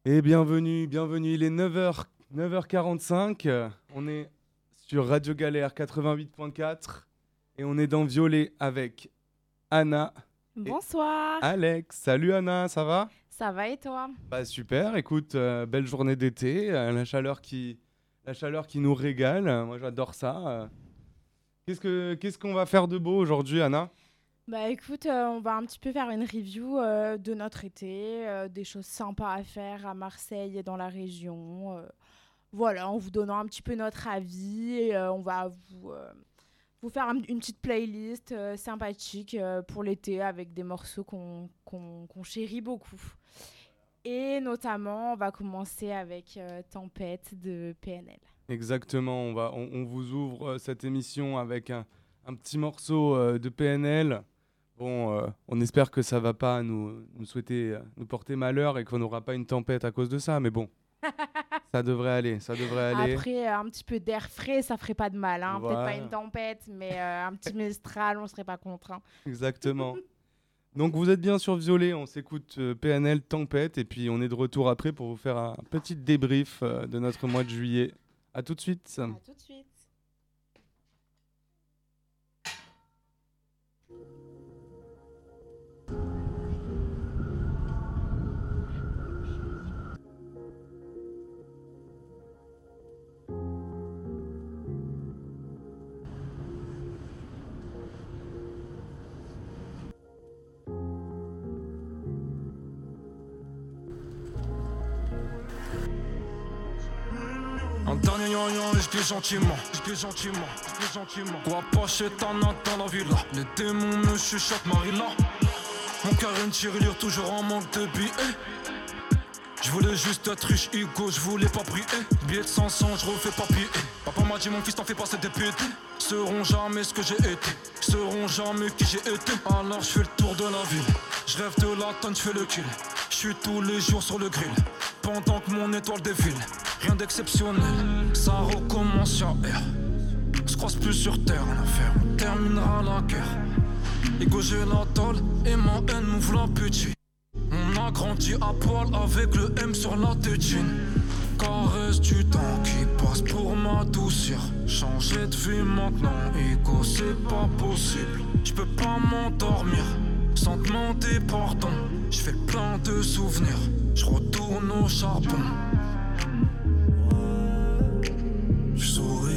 Et bienvenue, il est 9h45, on est sur Radio Galère 88.4 et on est dans Violet avec Anna et Bonsoir. Alex. Salut Anna, ça va ? Ça va et toi ? Bah super, écoute, belle journée d'été, la chaleur qui nous régale, moi j'adore ça. Qu'est-ce qu'on va faire de beau aujourd'hui Anna ? Bah écoute, on va un petit peu faire une review de notre été, des choses sympas à faire à Marseille et dans la région. Voilà, en vous donnant un petit peu notre avis et on va vous faire une petite playlist sympathique pour l'été avec des morceaux qu'on chérit beaucoup. Et notamment, on va commencer avec Tempête de PNL. Exactement, on vous ouvre cette émission avec un petit morceau de PNL. Bon, on espère que ça va pas nous porter malheur et qu'on n'aura pas une tempête à cause de ça, mais bon, ça devrait aller. Après, un petit peu d'air frais, ça ferait pas de mal. Hein. Voilà. Peut-être pas une tempête, mais un petit mistral, on serait pas contre. Hein. Exactement. Donc vous êtes bien sur Violet, on s'écoute PNL Tempête et puis on est de retour après pour vous faire un petit débrief de notre mois de juillet. À tout de suite. À tout de suite. Un dernier yon et je gentiment. Quoi pas chez Tana dans la villa. Les démons me chuchotent Marilla. Mon cœur une tirelire toujours en manque de billets. Je voulais juste être riche, Hugo, je voulais pas prier. Billet de 500, je refais papier. Papa m'a dit mon fils t'en fais pas, c'est des pétés. Seront jamais ce que j'ai été, seront jamais qui j'ai été. Alors je fais le tour de la ville, je rêve de la tonne, je fais le kill. Je suis tous les jours sur le grill, pendant que mon étoile défile. Rien d'exceptionnel, ça recommence à R. On se croise plus sur terre, en affaire, on terminera la guerre. Ego j'ai la tôle et ma haine m'ouvre l'appétit. On a grandi à poil avec le M sur la tétine. Caresse du temps qui passe pour m'adoucir. Changer de vie maintenant, ego c'est pas possible. J'peux pas m'endormir sans demander pardon. J'fais le plein de souvenirs, j'retourne au charbon. J'souris,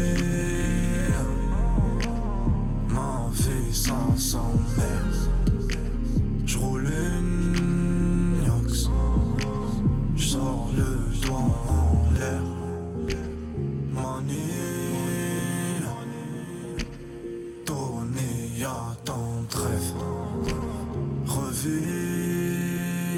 ma vie sans s'emmerde. J'roule une Yox, j'sors le doigt en l'air. Manie, donner à ton trêve. Revis,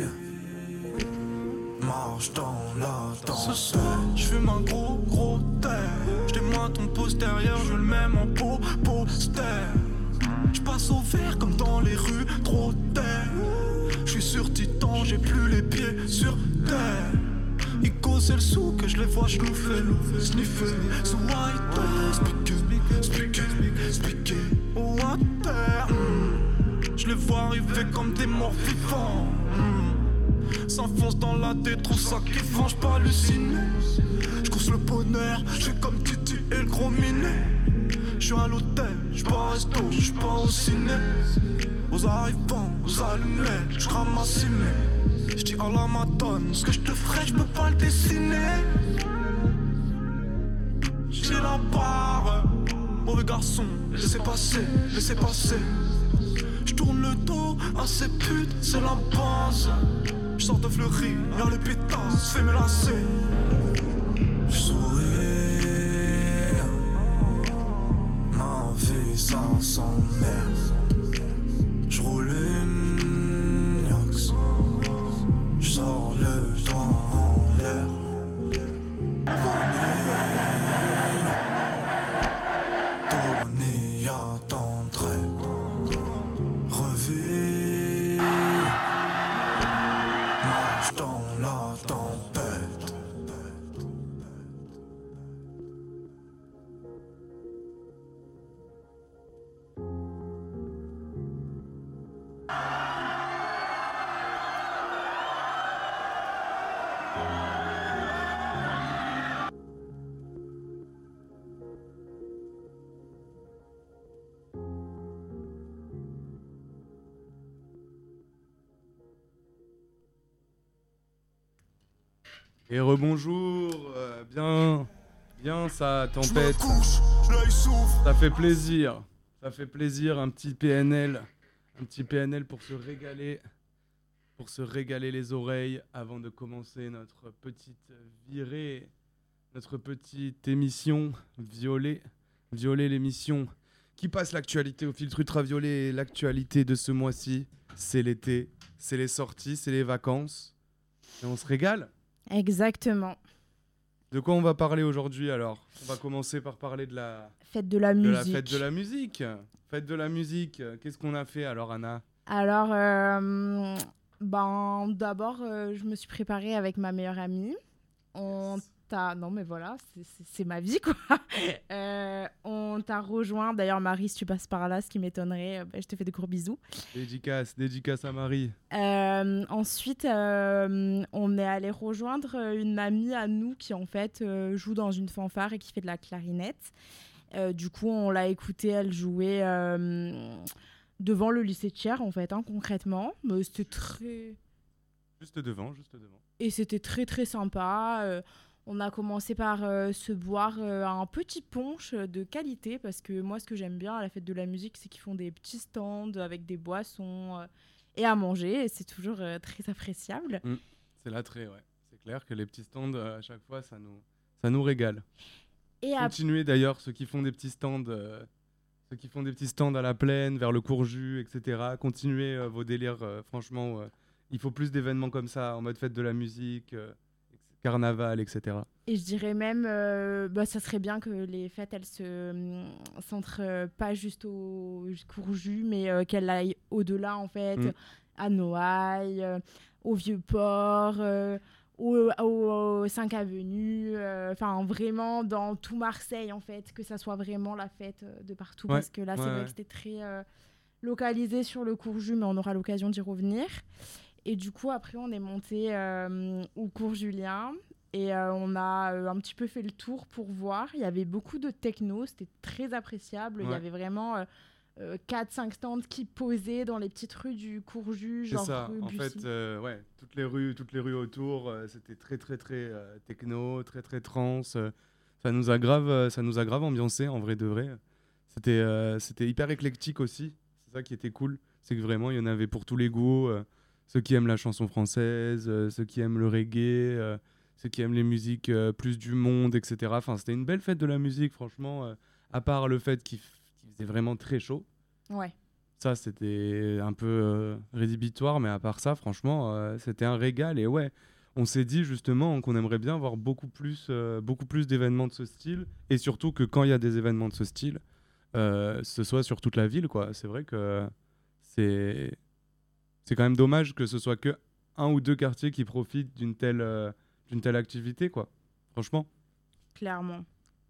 marche dans la danse. Ce soir, j'fume un gros terre. J'témoins ton postérieur, je le mets en poster. J'passe au vert comme dans les rues, trop terre. J'suis sur Titan, j'ai plus les pieds sur terre. Ico c'est le sou que je les vois schnouffer, sniffer. So white, speaker, water. Je les vois arriver comme des morts vivants. S'enfonce dans la tête, trop ça qui venge pas halluciné. J'course le bonheur, j'fais comme Titi et le gros minet. J'suis à l'hôtel, j'suis pas au resto, j'suis pas au ciné. Aux arrivants, aux allumettes, j'crame ma cimée. J'dis à la madone, ce que j'te ferais, j'peux pas le dessiner. J'ai la barre, mauvais garçon, laissez passer. J'tourne le dos à ces putes, c'est la base. J'sors de fleurir, y'a les pétasses, fais me lasser. J'souris, ma vie sans s'emmerde. J'roule une Yox, j'sors le doigt en l'air. Donner à ton trait. Revis, marche dans la tempête. Et rebonjour, bien ça tempête. Ça fait plaisir. Ça fait plaisir, un petit PNL pour se régaler les oreilles avant de commencer notre petite virée, notre petite émission Violet l'émission qui passe l'actualité au filtre ultraviolet. L'actualité de ce mois-ci, c'est l'été, c'est les sorties, c'est les vacances. Et on se régale. Exactement. De quoi on va parler aujourd'hui alors ? On va commencer par parler de la fête de la musique. De la fête de la musique. Fête de la musique. Qu'est-ce qu'on a fait alors, Anna ? Alors, d'abord, je me suis préparée avec ma meilleure amie. Non, mais voilà, c'est ma vie, quoi. On t'a rejoint. D'ailleurs, Marie, si tu passes par là, ce qui m'étonnerait, je te fais de gros bisous. Dédicace à Marie. Ensuite, on est allé rejoindre une amie à nous qui, en fait, joue dans une fanfare et qui fait de la clarinette. Du coup, on l'a écoutée, elle jouait devant le lycée de Thiers, en fait, concrètement. Mais c'était très... Juste devant. Et c'était très, très sympa. On a commencé par se boire un petit punch de qualité parce que moi, ce que j'aime bien à la fête de la musique, c'est qu'ils font des petits stands avec des boissons et à manger. Et c'est toujours très appréciable. C'est l'attrait, ouais. C'est clair que les petits stands, à chaque fois, ça nous régale. Et continuez d'ailleurs, ceux qui font des petits stands à la plaine, vers le Courjus, etc. Continuez vos délires, franchement. Il faut plus d'événements comme ça, en mode fête de la musique... carnaval, etc. Et je dirais même, ça serait bien que les fêtes, elles se centrent pas juste au Courjus, mais qu'elles aillent au-delà, en fait, à Noailles, au Vieux-Port, au 5 Avenue, vraiment dans tout Marseille, en fait, que ça soit vraiment la fête de partout, parce que là, c'est vrai que c'était très localisé sur le Courjus, mais on aura l'occasion d'y revenir. Et du coup, après, on est monté au cours Julien et on a un petit peu fait le tour pour voir. Il y avait beaucoup de techno, c'était très appréciable. Il y avait vraiment 4-5 stands qui posaient dans les petites rues du Courjus, genre ça. Rue En Bussy. fait, toutes les rues autour, c'était très, très, très techno, très, très trance. Ça nous a grave ambiancé, en vrai de vrai. C'était hyper éclectique aussi. C'est ça qui était cool. C'est que vraiment, il y en avait pour tous les goûts. Ceux qui aiment la chanson française, ceux qui aiment le reggae, ceux qui aiment les musiques plus du monde, etc. Enfin, c'était une belle fête de la musique, franchement, à part le fait qu'il faisait vraiment très chaud. Ouais. Ça, c'était un peu rédhibitoire, mais à part ça, franchement, c'était un régal. Et ouais, on s'est dit justement qu'on aimerait bien voir beaucoup plus d'événements de ce style, et surtout que quand il y a des événements de ce style, ce soit sur toute la ville, quoi. C'est vrai que c'est quand même dommage que ce soit que un ou deux quartiers qui profitent d'une telle activité, quoi. Franchement. Clairement.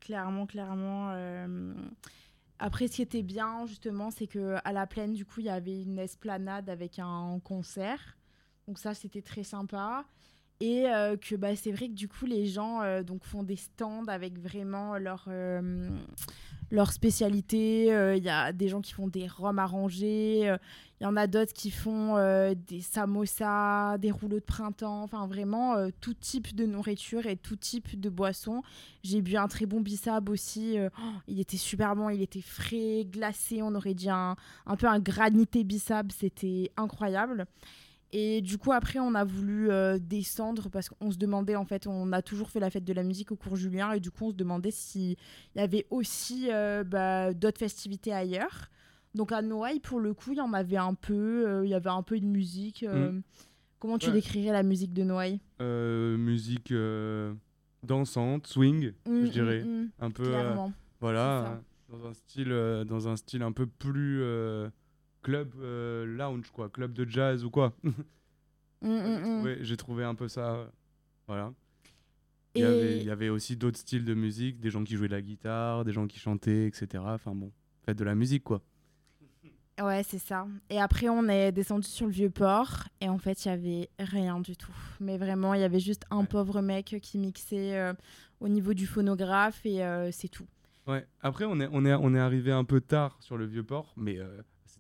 Après, ce qui était bien, justement, c'est qu'à la Plaine, du coup, il y avait une esplanade avec un concert. Donc ça, c'était très sympa. Et c'est vrai que, du coup, les gens font des stands avec vraiment leur spécialité. Il y a des gens qui font des rhums arrangés. Il y en a d'autres qui font des samosas, des rouleaux de printemps. Enfin, vraiment, tout type de nourriture et tout type de boissons. J'ai bu un très bon bissap aussi. Il était super bon. Il était frais, glacé. On aurait dit un peu un granité bissap. C'était incroyable. Et du coup, après, on a voulu descendre parce qu'on se demandait, en fait, on a toujours fait la fête de la musique au cours Julien et du coup, on se demandait s'il y avait aussi d'autres festivités ailleurs. Donc à Noailles, pour le coup, il y en avait un peu, il y avait un peu de musique. Comment tu décrirais la musique de Noailles ? Musique dansante, swing, je dirais. Un peu, voilà, dans un style un peu plus... club lounge, quoi, club de jazz ou quoi. J'ai trouvé un peu ça, voilà. Il y avait aussi d'autres styles de musique, des gens qui jouaient de la guitare, des gens qui chantaient, etc. Enfin bon, fête de la musique, quoi. Ouais, c'est ça. Et après, on est descendu sur le Vieux-Port et en fait, il y avait rien du tout. Mais vraiment, il y avait juste un pauvre mec qui mixait au niveau du phonographe et c'est tout. Ouais. Après, on est arrivé un peu tard sur le Vieux-Port, mais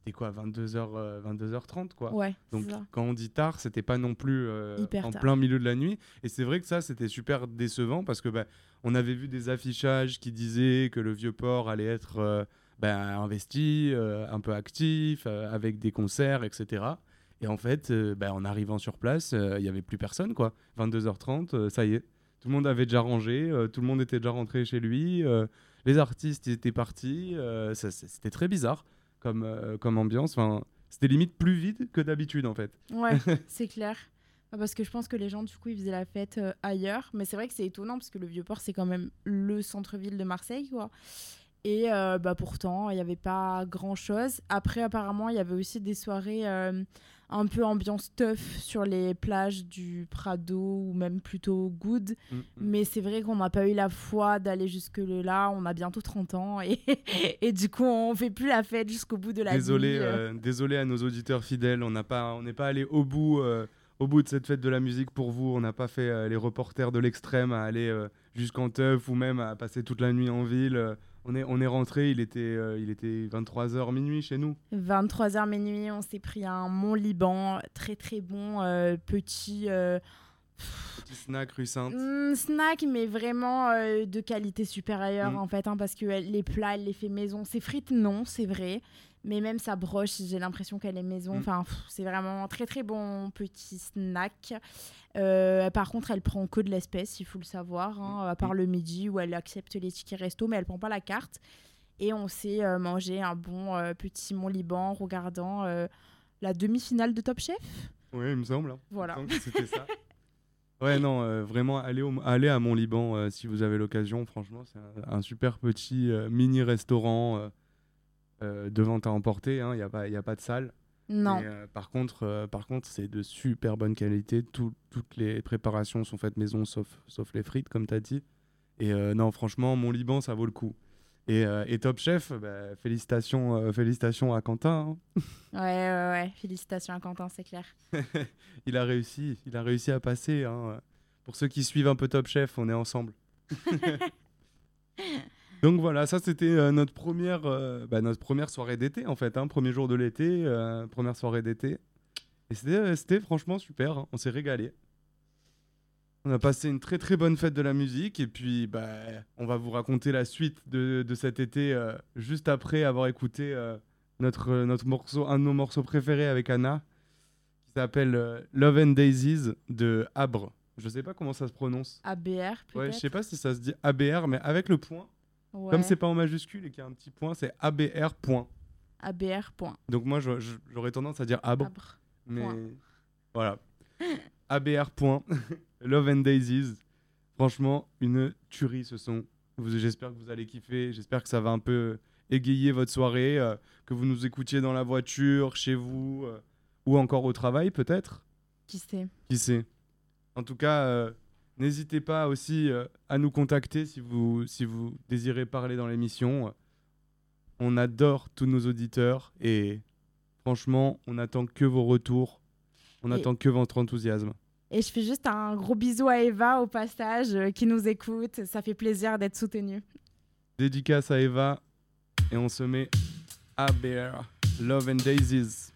c'était quoi, 22h, 22h30 quoi. Ouais, Donc c'est ça. quand on dit tard, c'était pas non plus Hyper en tard. plein milieu de la nuit. Et c'est vrai que ça, c'était super décevant parce que on avait vu des affichages qui disaient que le Vieux-Port allait être investi, un peu actif, avec des concerts, etc. Et en fait, en arrivant sur place, il y avait plus personne quoi. 22h30, ça y est. Tout le monde avait déjà rangé, tout le monde était déjà rentré chez lui, les artistes ils étaient partis, c'était très bizarre comme ambiance. Enfin, c'était limite plus vide que d'habitude en fait. Ouais, c'est clair. Parce que je pense que les gens, du coup, ils faisaient la fête ailleurs. Mais c'est vrai que c'est étonnant parce que le Vieux-Port, c'est quand même le centre-ville de Marseille, quoi. Et pourtant, il n'y avait pas grand-chose. Après, apparemment, il y avait aussi des soirées un peu ambiance teuf sur les plages du Prado ou même plutôt Good. Mais c'est vrai qu'on n'a pas eu la foi d'aller jusque-là. On a bientôt 30 ans et du coup, on ne fait plus la fête jusqu'au bout de la nuit. Désolé à nos auditeurs fidèles. On n'est pas allé au bout de cette fête de la musique pour vous. On n'a pas fait les reporters de l'extrême à aller jusqu'en teuf ou même à passer toute la nuit en ville. On est rentré, il était 23h minuit chez nous. 23h minuit, on s'est pris un Mont-Liban, très très bon, petit snack rue Sainte. Snack, mais vraiment de qualité supérieure en fait, parce que les plats, elle les fait maison. Ses frites, non, c'est vrai. Mais même sa broche, j'ai l'impression qu'elle est maison. Enfin, c'est vraiment très très bon petit snack. Par contre, elle prend que de l'espèce, il faut le savoir, à part le midi où elle accepte les tickets resto, mais elle prend pas la carte. Et on s'est mangé un bon petit Mont-Liban regardant la demi-finale de Top Chef. Oui, il me semble. Voilà. Il me semble que c'était ça. Ouais, non, vraiment, allez à Mont-Liban si vous avez l'occasion. Franchement, c'est un super petit mini-restaurant de vente à emporter. Il n'y a pas de salle. Non. Mais, par contre, c'est de super bonne qualité. Toutes les préparations sont faites maison, sauf les frites, comme tu as dit. Et non, franchement, Mont-Liban, ça vaut le coup. Et Top Chef, félicitations à Quentin. Ouais, félicitations à Quentin, c'est clair. Il a réussi à passer. Pour ceux qui suivent un peu Top Chef, on est ensemble. Donc voilà, ça c'était notre première soirée d'été en fait, premier jour de l'été, première soirée d'été. Et c'était franchement super, on s'est régalé. On a passé une très très bonne fête de la musique et puis on va vous raconter la suite de cet été juste après avoir écouté notre morceau, un de nos morceaux préférés avec Anna, qui s'appelle Love and Daisies de Abre. Je sais pas comment ça se prononce. ABR peut-être. Ouais, je sais pas si ça se dit ABR, mais avec le point. Ouais. Comme c'est pas en majuscule et qu'il y a un petit point, c'est ABR point. ABR point. Donc moi j'aurais tendance à dire Abre. Mais point. Voilà. ABR point. Love and Daisies. Franchement, une tuerie ce son. J'espère que vous allez kiffer. J'espère que ça va un peu égayer votre soirée. Que vous nous écoutiez dans la voiture, chez vous, ou encore au travail peut-être. Qui sait. En tout cas, n'hésitez pas aussi à nous contacter si vous désirez parler dans l'émission. On adore tous nos auditeurs et franchement, on n'attend que vos retours. On attend que votre enthousiasme. Et je fais juste un gros bisou à Eva au passage qui nous écoute. Ça fait plaisir d'être soutenue. Dédicace à Eva et on se met à Bear. Love and Daisies.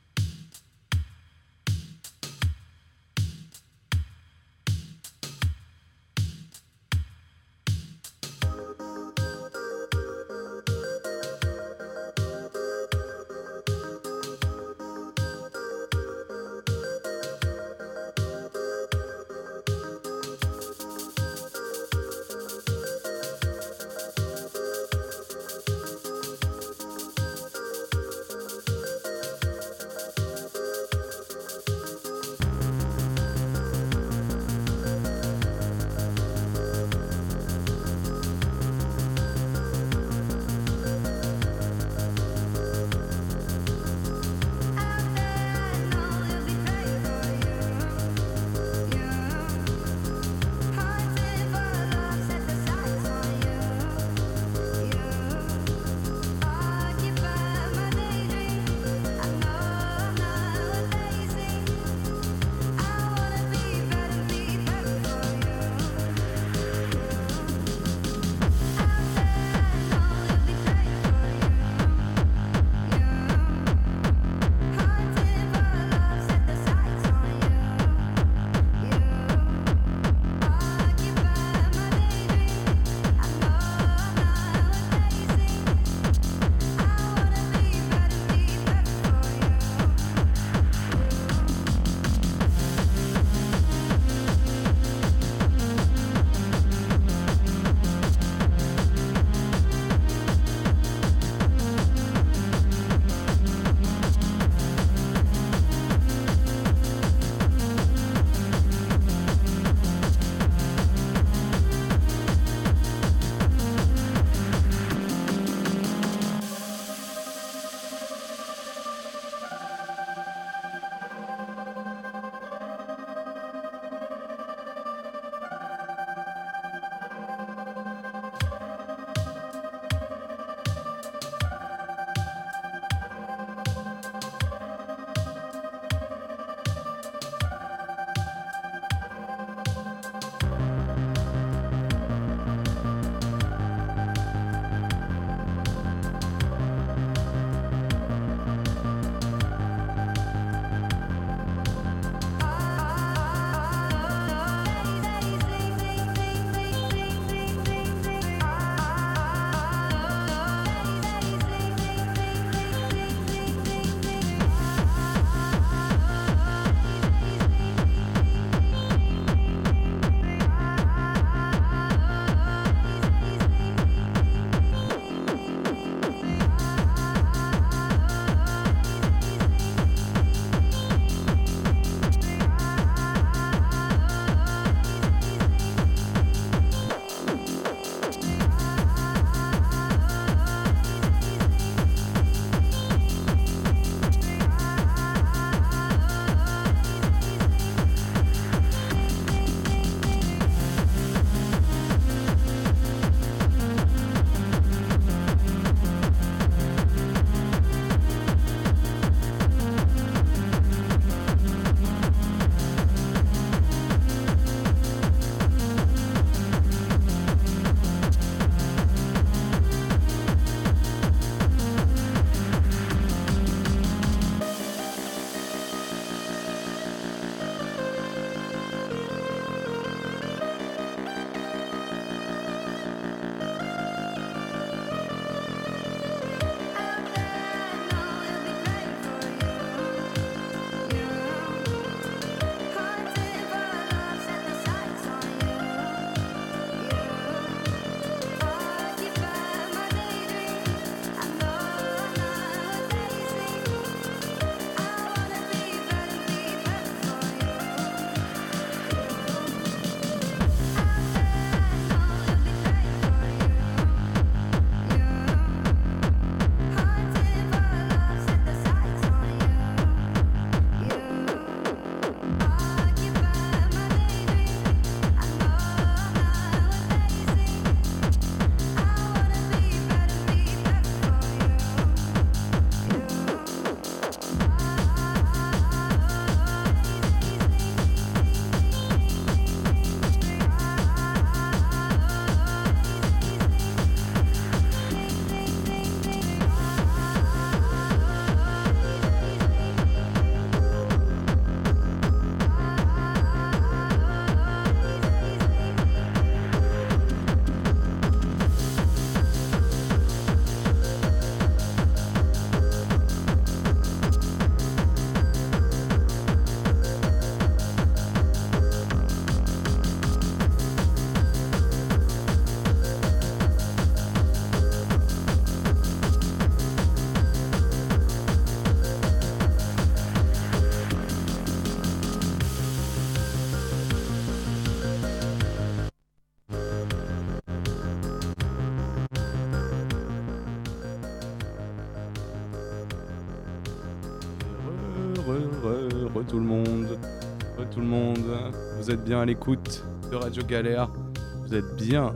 tout le monde. Tout le monde. Vous êtes bien à l'écoute de Radio Galère. Vous êtes bien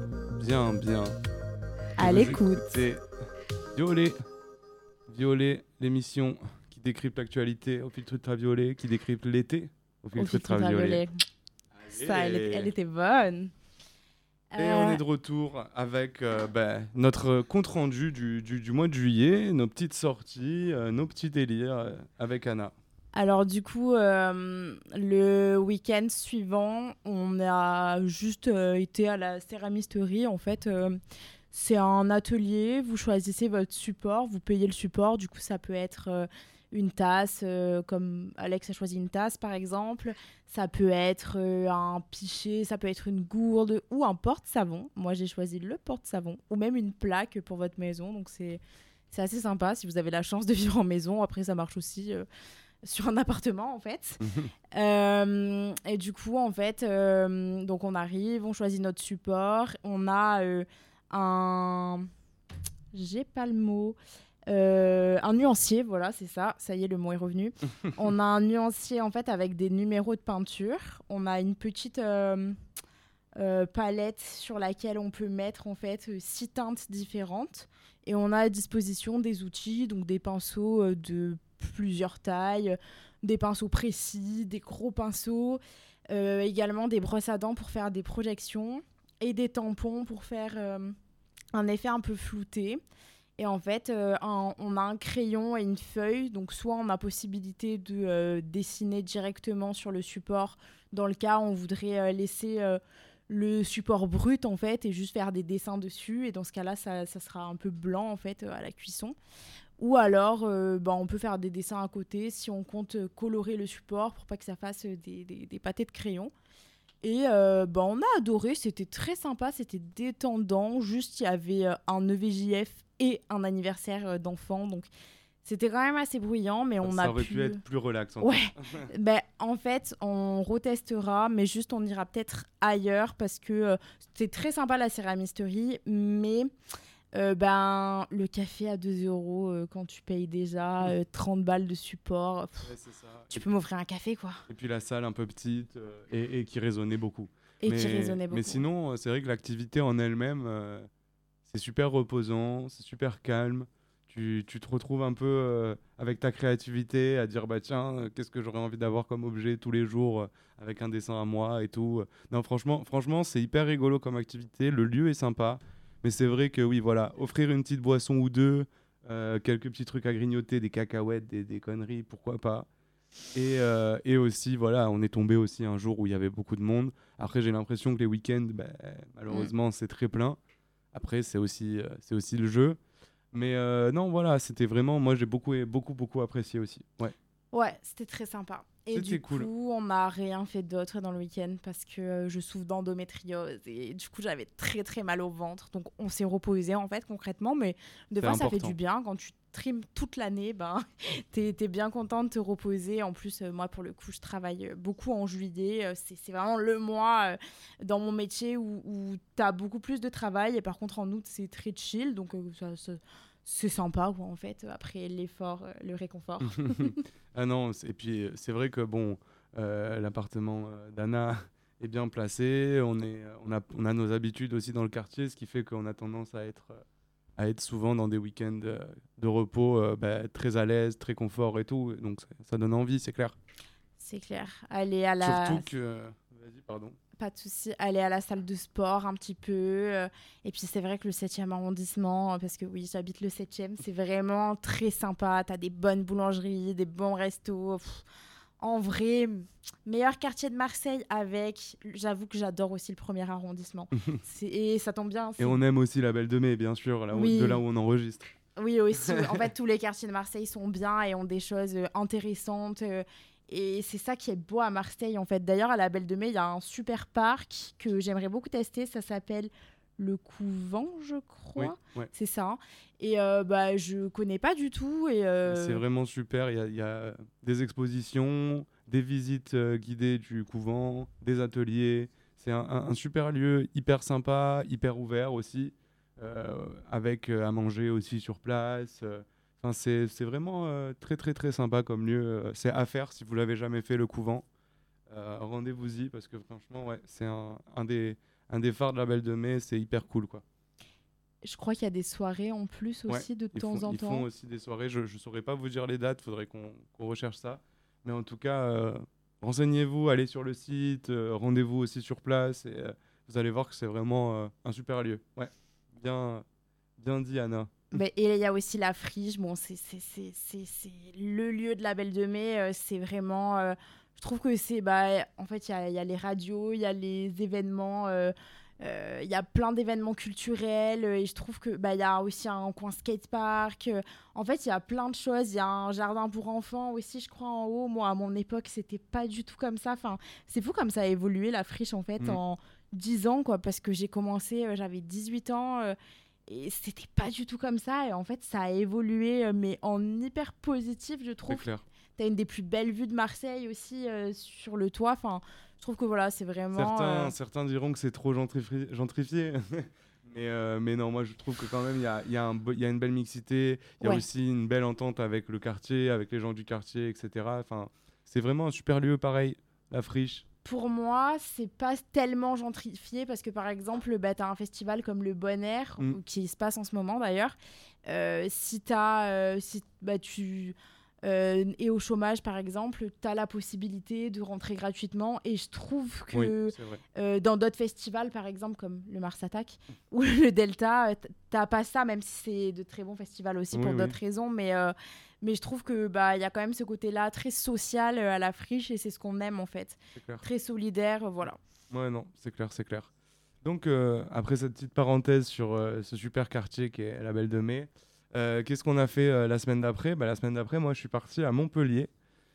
à l'écoute. C'est Violet, l'émission qui décrypte l'actualité au filtre ultraviolet, qui décrypte l'été au filtre ultraviolet. Ça, elle était bonne. Et on est de retour avec notre compte-rendu du mois de juillet, nos petites sorties, nos petits délires avec Anna. Alors du coup, le week-end suivant, on a juste été à la céramisterie. En fait, c'est un atelier, vous choisissez votre support, vous payez le support. Du coup, ça peut être une tasse, comme Alex a choisi une tasse par exemple. Ça peut être un pichet, ça peut être une gourde ou un porte-savon. Moi, j'ai choisi le porte-savon ou même une plaque pour votre maison. Donc, c'est assez sympa si vous avez la chance de vivre en maison. Après, ça marche aussi sur un appartement, en fait. Et du coup, en fait, donc on arrive, on choisit notre support. On a j'ai pas le mot... un nuancier, voilà, c'est ça y est, le mot est revenu. On a un nuancier en fait avec des numéros de peinture. On a une petite palette sur laquelle on peut mettre en fait 6 teintes différentes et on a à disposition des outils, donc des pinceaux de plusieurs tailles, des pinceaux précis, des gros pinceaux, également des brosses à dents pour faire des projections et des tampons pour faire un effet un peu flouté. Et en fait, on a un crayon et une feuille. Donc, soit on a possibilité de dessiner directement sur le support. Dans le cas où on voudrait laisser le support brut, en fait, et juste faire des dessins dessus. Et dans ce cas-là, ça sera un peu blanc, en fait, à la cuisson. Ou alors, on peut faire des dessins à côté si on compte colorer le support pour pas que ça fasse des pâtés de crayon. Et on a adoré, c'était très sympa, c'était détendant. Juste, il y avait un EVJF et un anniversaire d'enfant, donc c'était quand même assez bruyant, mais ça aurait pu être plus relax. En fait, on retestera, mais juste on ira peut-être ailleurs parce que c'était très sympa la céramisterie, mais le café à 2 € quand tu payes déjà 30 balles de support, c'est ça. Tu peux m'offrir un café, quoi. Et puis la salle un peu petite et qui résonnait beaucoup. Mais sinon, c'est vrai que l'activité en elle-même, c'est super reposant, c'est super calme. Tu te retrouves un peu avec ta créativité à dire tiens, qu'est-ce que j'aurais envie d'avoir comme objet tous les jours avec un dessin à moi et tout. Non, franchement, c'est hyper rigolo comme activité. Le lieu est sympa. Mais c'est vrai que oui, voilà, offrir une petite boisson ou deux, quelques petits trucs à grignoter, des cacahuètes, des conneries, pourquoi pas. Et aussi, voilà, on est tombé aussi un jour où il y avait beaucoup de monde. Après, j'ai l'impression que les week-ends, malheureusement, c'est très plein. Après, c'est aussi le jeu. Mais non, voilà, c'était vraiment... Moi, j'ai beaucoup apprécié aussi. Ouais, c'était très sympa. Et c'était du cool. coup, on n'a rien fait d'autre dans le week-end parce que je souffre d'endométriose et du coup, j'avais très très mal au ventre. Donc, on s'est reposé en fait concrètement, mais des fois, ça fait du bien quand tu trimes toute l'année. T'es bien content de te reposer. En plus, moi, pour le coup, je travaille beaucoup en juillet. C'est vraiment le mois dans mon métier où t'as beaucoup plus de travail et par contre, en août, c'est très chill. Donc, c'est sympa, quoi, en fait, après l'effort, le réconfort. Ah non, et puis c'est vrai que l'appartement d'Anna est bien placé, on a nos habitudes aussi dans le quartier, ce qui fait qu'on a tendance à être souvent dans des week-ends de repos très à l'aise, très confort et tout, donc ça donne envie, c'est clair. C'est clair. Aller à la... Surtout que... Vas-y, pardon. Pas de souci, aller à la salle de sport un petit peu. Et puis c'est vrai que le 7e arrondissement, parce que oui, j'habite le 7e, c'est vraiment très sympa. T'as des bonnes boulangeries, des bons restos. En vrai, meilleur quartier de Marseille avec... J'avoue que j'adore aussi le 1er arrondissement. Et ça tombe bien. Et on aime aussi la Belle de Mai, bien sûr, de là où on enregistre. Oui, aussi. En fait, tous les quartiers de Marseille sont bien et ont des choses intéressantes. Et c'est ça qui est beau à Marseille, en fait. D'ailleurs, à la Belle de Mai, il y a un super parc que j'aimerais beaucoup tester. Ça s'appelle le Couvent, je crois. Oui. C'est ça. Et je connais pas du tout. Et c'est vraiment super. Il y a des expositions, des visites guidées du couvent, des ateliers. C'est un super lieu, hyper sympa, hyper ouvert aussi, avec à manger aussi sur place. Enfin, c'est vraiment très très très sympa comme lieu. C'est à faire si vous l'avez jamais fait, le Couvent. Rendez-vous-y parce que franchement, ouais, c'est un des phares de la Belle de Mai. C'est hyper cool, quoi. Je crois qu'il y a des soirées en plus Ouais, aussi de temps en ils font temps. aussi des soirées. Je ne saurais pas vous dire les dates, faudrait qu'on recherche ça. Mais en tout cas, renseignez-vous, allez sur le site, rendez-vous aussi sur place et vous allez voir que c'est vraiment un super lieu. Ouais, bien, bien dit, Anna. Et il y a aussi la Friche. Bon, c'est le lieu de la Belle de Mai. C'est vraiment. Je trouve que c'est. En fait, il y a les radios, il y a les événements. Il y a plein d'événements culturels et je trouve que il y a aussi un coin skatepark. En fait, il y a plein de choses. Il y a un jardin pour enfants aussi, je crois, en haut. Moi, à mon époque, c'était pas du tout comme ça. Enfin, c'est fou comme ça a évolué, la Friche, en fait, en 10 ans, quoi, parce que j'ai commencé, j'avais 18 ans. Et c'était pas du tout comme ça. Et en fait, ça a évolué, mais en hyper positif, je C'est trouve. clair. T'as une des plus belles vues de Marseille aussi sur le toit. Enfin, je trouve que voilà, c'est vraiment. Certains diront que c'est trop gentrifié. Mais non, moi je trouve que quand même il y a une belle mixité, il y a Ouais. aussi une belle entente avec le quartier, avec les gens du quartier, etc. Enfin, c'est vraiment un super lieu, pareil, la Friche. Pour moi, c'est pas tellement gentrifié parce que par exemple, t'as un festival comme le Bon Air qui se passe en ce moment d'ailleurs. Si tu es au chômage par exemple, tu as la possibilité de rentrer gratuitement et je trouve que c'est vrai. dans d'autres festivals par exemple comme le Mars Attack ou le Delta, t'as pas ça, même si c'est de très bons festivals aussi pour d'autres raisons, mais je trouve que il y a quand même ce côté-là très social à la Friche et c'est ce qu'on aime en fait. C'est clair. Très solidaire, voilà. Ouais, non, c'est clair. Donc, après cette petite parenthèse sur ce super quartier qui est la Belle de Mai, qu'est-ce qu'on a fait la semaine d'après ? La semaine d'après, moi, je suis parti à Montpellier.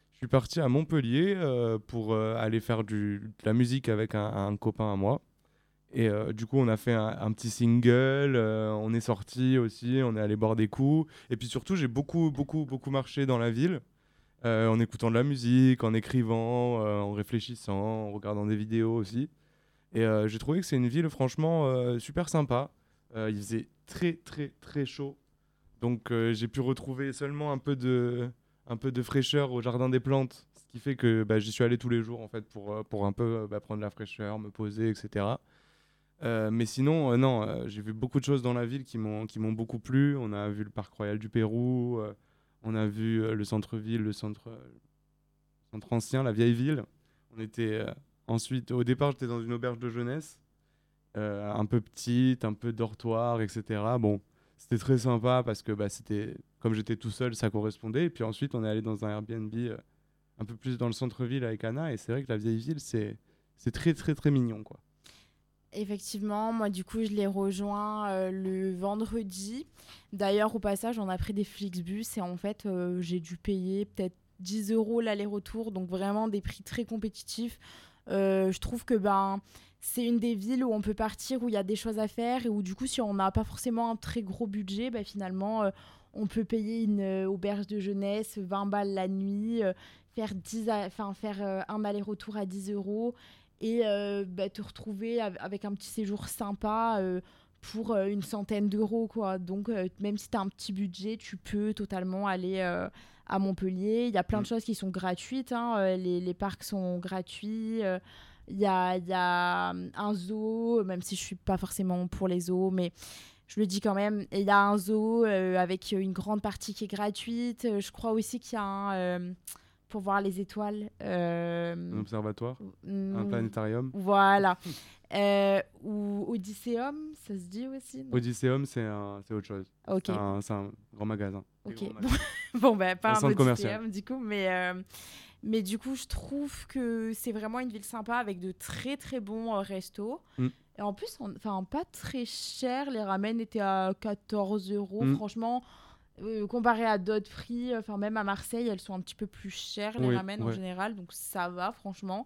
Pour aller faire de la musique avec un copain à moi. Et du coup, on a fait un petit single, on est sorti aussi, on est allé boire des coups. Et puis surtout, j'ai beaucoup marché dans la ville, en écoutant de la musique, en écrivant, en réfléchissant, en regardant des vidéos aussi. Et j'ai trouvé que c'est une ville franchement super sympa. Il faisait très très très chaud. Donc j'ai pu retrouver seulement un peu de fraîcheur au Jardin des Plantes. Ce qui fait que j'y suis allé tous les jours en fait pour un peu prendre la fraîcheur, me poser, etc. Mais sinon, non, j'ai vu beaucoup de choses dans la ville qui m'ont beaucoup plu. On a vu le parc royal du Pérou, on a vu le centre-ville, le centre ancien, la vieille ville. On était ensuite, au départ, j'étais dans une auberge de jeunesse, un peu petite, un peu dortoir, etc. Bon, c'était très sympa parce que c'était, comme j'étais tout seul, ça correspondait. Et puis ensuite, on est allé dans un Airbnb un peu plus dans le centre-ville avec Anna. Et c'est vrai que la vieille ville, c'est très, très, très mignon, quoi. Effectivement, moi du coup je l'ai rejoint le vendredi. D'ailleurs au passage on a pris des Flixbus et en fait j'ai dû payer peut-être 10 € l'aller-retour, donc vraiment des prix très compétitifs. Je trouve que c'est une des villes où on peut partir, où il y a des choses à faire et où du coup si on n'a pas forcément un très gros budget, finalement on peut payer une auberge de jeunesse, 20 balles la nuit, faire un aller-retour à 10 € et te retrouver avec un petit séjour sympa pour une centaine d'euros, quoi. Donc, même si tu as un petit budget, tu peux totalement aller à Montpellier. Il y a plein de choses qui sont gratuites, hein. Les parcs sont gratuits. Il y a un zoo, même si je ne suis pas forcément pour les zoos, mais je le dis quand même. Il y a un zoo avec une grande partie qui est gratuite. Je crois aussi qu'il y a un... pour voir les étoiles. Un observatoire, un planétarium. Voilà. Ou Odysseum, ça se dit aussi, non ? Odysseum, c'est autre chose. Ok. C'est un grand magasin. Ok. Bon, pas un centre Odysseum commercial. du coup, mais du coup, je trouve que c'est vraiment une ville sympa avec de très très bons restos. Et en plus, pas très cher. Les ramen étaient à 14 €. Franchement, comparé à d'autres prix, même à Marseille, elles sont un petit peu plus chères, les ramen en général. Donc ça va, franchement.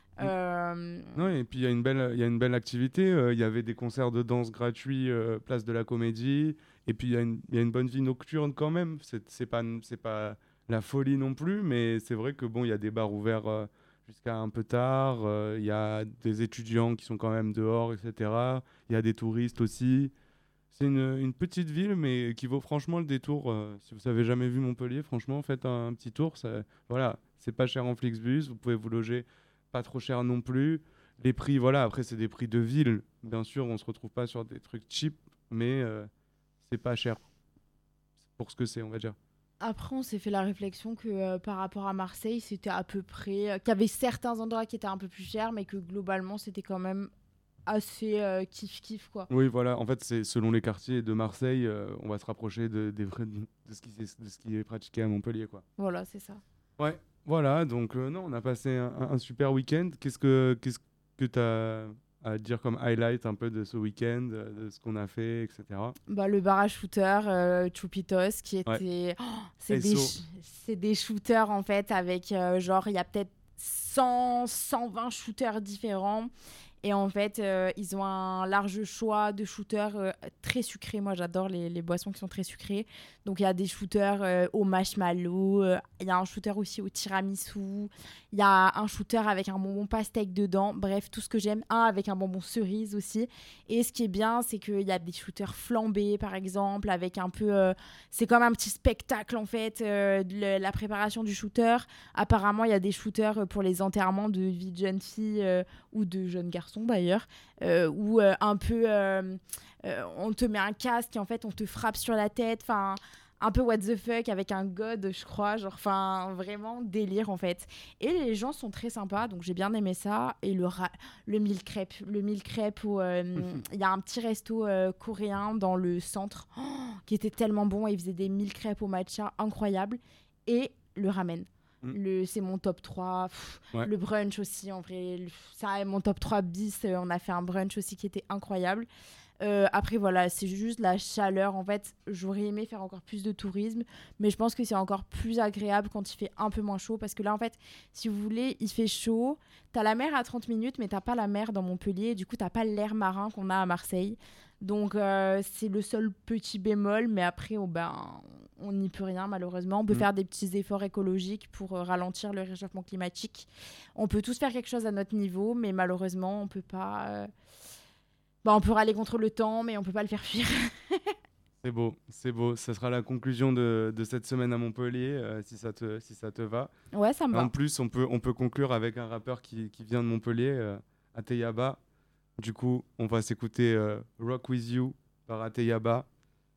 Non, et puis il y a une belle activité. Il y avait des concerts de danse gratuits, place de la Comédie. Et puis il y a une bonne vie nocturne quand même. C'est pas la folie non plus, mais c'est vrai que il y a des bars ouverts jusqu'à un peu tard. Il y a des étudiants qui sont quand même dehors, etc. Il y a des touristes aussi. C'est une petite ville, mais qui vaut franchement le détour. Si vous n'avez jamais vu Montpellier, franchement, faites un petit tour. Voilà, c'est pas cher en Flixbus. Vous pouvez vous loger pas trop cher non plus. Les prix, voilà, après, c'est des prix de ville. Bien sûr, on se retrouve pas sur des trucs cheap, mais c'est pas cher. Pour ce que c'est, on va dire. Après, on s'est fait la réflexion que par rapport à Marseille, c'était à peu près... qu'il y avait certains endroits qui étaient un peu plus chers, mais que globalement, c'était quand même assez kiff-kiff, quoi. Oui, voilà. En fait, c'est selon les quartiers de Marseille, on va se rapprocher de ce qui est pratiqué à Montpellier, quoi. Voilà, c'est ça. Ouais, voilà. Donc, non, on a passé un super week-end. Qu'est-ce que tu as à dire comme highlight un peu de ce week-end, de ce qu'on a fait, etc. Bah, le bar à shooter, Chupitos, qui était... Ouais. C'est des shooters, en fait, avec genre, il y a peut-être 120 shooters différents. Et en fait, ils ont un large choix de shooters très sucrés. Moi, j'adore les boissons qui sont très sucrées. Donc, il y a des shooters au marshmallow. Il y a un shooter aussi au tiramisu. Il y a un shooter avec un bonbon pastèque dedans. Bref, tout ce que j'aime. Un avec un bonbon cerise aussi. Et ce qui est bien, c'est qu'il y a des shooters flambés, par exemple, avec un peu... c'est comme un petit spectacle, en fait, de la préparation du shooter. Apparemment, il y a des shooters pour les enterrements de vie de jeunes filles ou de jeunes garçons, d'ailleurs, où un peu on te met un casque et en fait on te frappe sur la tête, enfin un peu what the fuck avec un god, je crois, genre, enfin vraiment délire en fait. Et les gens sont très sympas, donc j'ai bien aimé ça. Et le mille crêpes où il y a un petit resto coréen dans le centre qui était tellement bon, et ils faisaient des mille crêpes au matcha incroyables, et le ramen. C'est mon top 3. Ouais. Le brunch aussi, en vrai. Ça est mon top 3 bis. On a fait un brunch aussi qui était incroyable. Après, voilà, c'est juste la chaleur. En fait, j'aurais aimé faire encore plus de tourisme, mais je pense que c'est encore plus agréable quand il fait un peu moins chaud. Parce que là, en fait, si vous voulez, il fait chaud. T'as la mer à 30 minutes, mais t'as pas la mer dans Montpellier. Du coup, t'as pas l'air marin qu'on a à Marseille. Donc, c'est le seul petit bémol. Mais après, on n'y peut rien, malheureusement. On peut faire des petits efforts écologiques pour ralentir le réchauffement climatique. On peut tous faire quelque chose à notre niveau, mais malheureusement, on peut pas... on peut râler contre le temps, mais on peut pas le faire fuir. C'est beau. Ça sera la conclusion de cette semaine à Montpellier, si ça te va. Ouais, ça me va. En plus, on peut conclure avec un rappeur qui vient de Montpellier, Ateyaba. Du coup, on va s'écouter Rock With You par Ateyaba.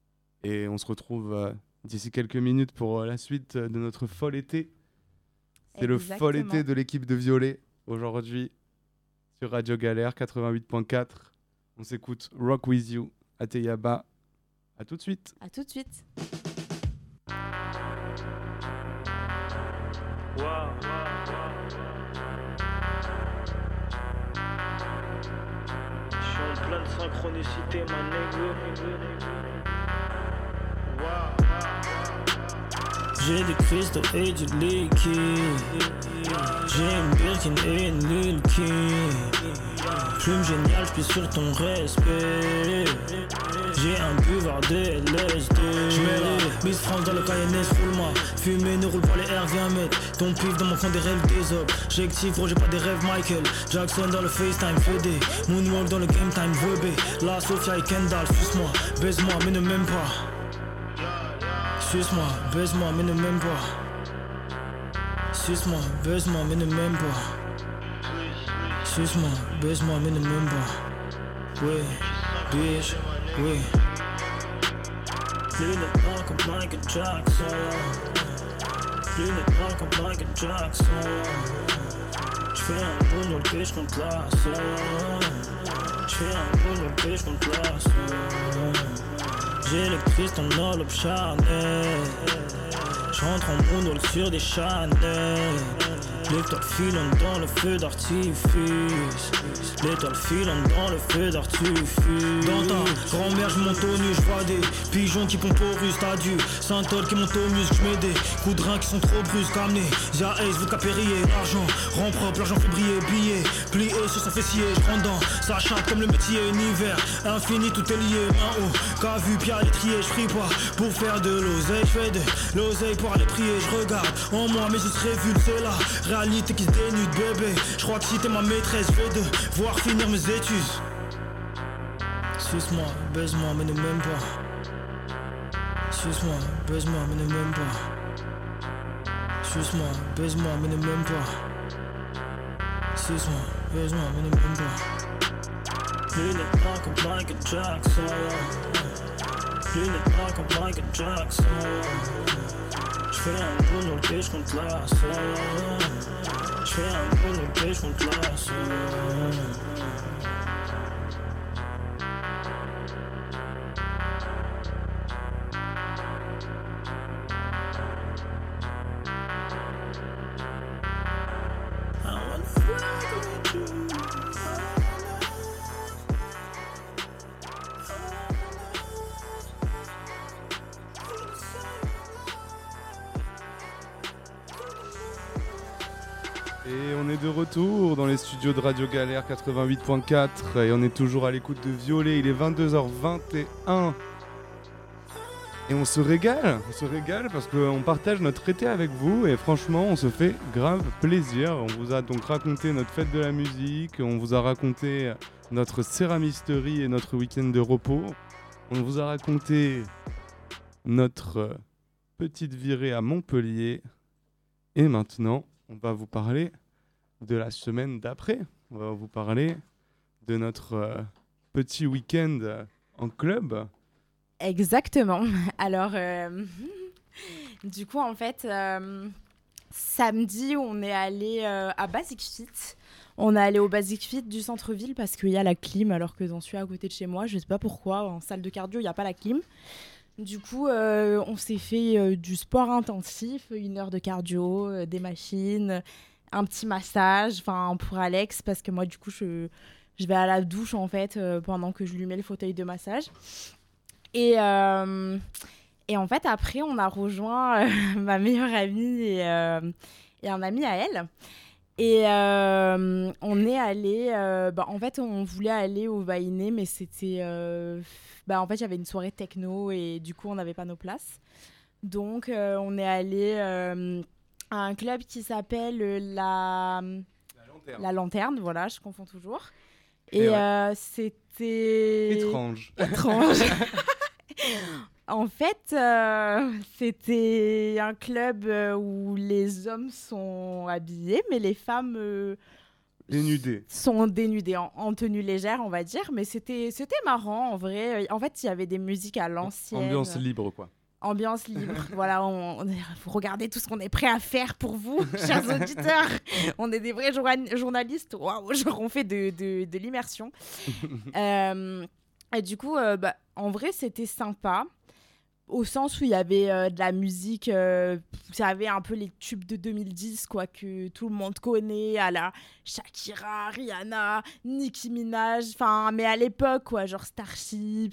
Et on se retrouve d'ici quelques minutes pour la suite de notre fol été. C'est le fol été de l'équipe de Violet, aujourd'hui, sur Radio Galère 88.4. On s'écoute Rock With You, Ateyaba. À tout de suite. À tout de suite. Je suis en pleine synchronicité, ma nègre. J'ai des cristaux et du liquide. J'ai une Birkin et une Lil Kim. Plume géniale, j'plie sur ton respect. J'ai un buvard de LSD. J'mets la Miss France dans le Cayenne, roule-moi. Fumer ne roule pas les airs, viens mettre ton pif dans mon fond des rêves des hommes. J'active, gros, j'ai pas des rêves, Michael Jackson dans le FaceTime, FD. Moonwalk dans le game time, Vebé. La Sophia et Kendall, suce-moi, baise-moi, mais ne m'aime pas. Suce-moi, baise-moi, mais ne m'aime pas. Suce-moi, baise-moi, mais ne m'aime pas. Suce-moi, baise-moi, mais ne m'aime pas. Oui, bitch, oui. Lunettes noires comme Michael Jackson. Lunettes noires comme Michael Jackson. J'fais un bout dans le pied, j'compte la somme. J'fais un bout dans le pied, j'compte la somme. J'électrise ton enveloppe charnelle. J'rentre en boule sur des Chanel. L'étoile filante dans le feu d'artifice. L'étoile filante dans le feu d'artifice. Dans ta grand-mère j'monte au nu, j'vois des pigeons qui pompent au russe. T'as du Saint-Ol qui monte au muscle. J'mets des coups de rein qui sont trop brusques. Amenez, Zia Ace, vous capériez. L'argent rend propre, l'argent fait briller. Billets pliés sur son fessier. J'prends dans sa chatte comme le métier. Univers infini, tout est lié. Main haut, qu'a vu Pierre l'étrier. J'prie pas pour faire de l'oseille. J'fais de l'oseille pour aller prier. J'regarde en moi mes yeux se révulsent. C'est la réalité qui se dénude, bébé. J'crois que si t'es ma maîtresse, je vais devoir finir mes études. Suce-moi, baise-moi, mais ne m'aime pas. Suce-moi, baise-moi, mais ne m'aime pas. Suce-moi, baise-moi, mais ne m'aime pas. Suce-moi, baise-moi, mais ne m'aime pas. Lunettes noires comme Michael Jackson. Lunettes noires comme Michael Jackson. J'fais un bout dans le pied, j'compte la somme. J'fais un bout dans le pied, j'compte la somme. Et on est de retour dans les studios de Radio Galère 88.4 et on est toujours à l'écoute de Violet, il est 22h21 et on se régale parce qu'on partage notre été avec vous et franchement on se fait grave plaisir. On vous a donc raconté notre fête de la musique, on vous a raconté notre céramisterie et notre week-end de repos, on vous a raconté notre petite virée à Montpellier et maintenant on va vous parler de la semaine d'après. On va vous parler de notre petit week-end en club. Exactement. Alors, du coup, en fait, samedi, on est allé à Basic Fit. On est allé au Basic Fit du centre-ville parce qu'il y a la clim, alors que j'en suis à côté de chez moi. Je ne sais pas pourquoi, en salle de cardio, il n'y a pas la clim. Du coup, on s'est fait du sport intensif, 1 heure de cardio, des machines, un petit massage, enfin pour Alex, parce que moi, du coup, je vais à la douche, en fait, pendant que je lui mets le fauteuil de massage. Et en fait, après, on a rejoint ma meilleure amie et un ami à elle. Et on est allé... en fait, on voulait aller au Vainé, mais c'était... en fait, j'avais une soirée techno et du coup, on n'avait pas nos places. Donc, on est allé à un club qui s'appelle La Lanterne, voilà, je confonds toujours. Et c'était... Étrange. En fait, c'était un club où les hommes sont habillés, mais les femmes... Dénudées. Sont dénudées en tenue légère, on va dire. Mais c'était marrant, en vrai. En fait, il y avait des musiques à l'ancienne. Ambiance libre, quoi. Ambiance libre. Voilà, vous regardez tout ce qu'on est prêt à faire pour vous, chers auditeurs. On est des vrais journalistes. Waouh, genre on fait de l'immersion. Et du coup, en vrai, c'était sympa. Au sens où il y avait de la musique, vous savez, un peu les tubes de 2010, quoi, que tout le monde connaît, à la Shakira, Rihanna, Nicki Minaj, enfin, mais à l'époque, quoi, genre Starship.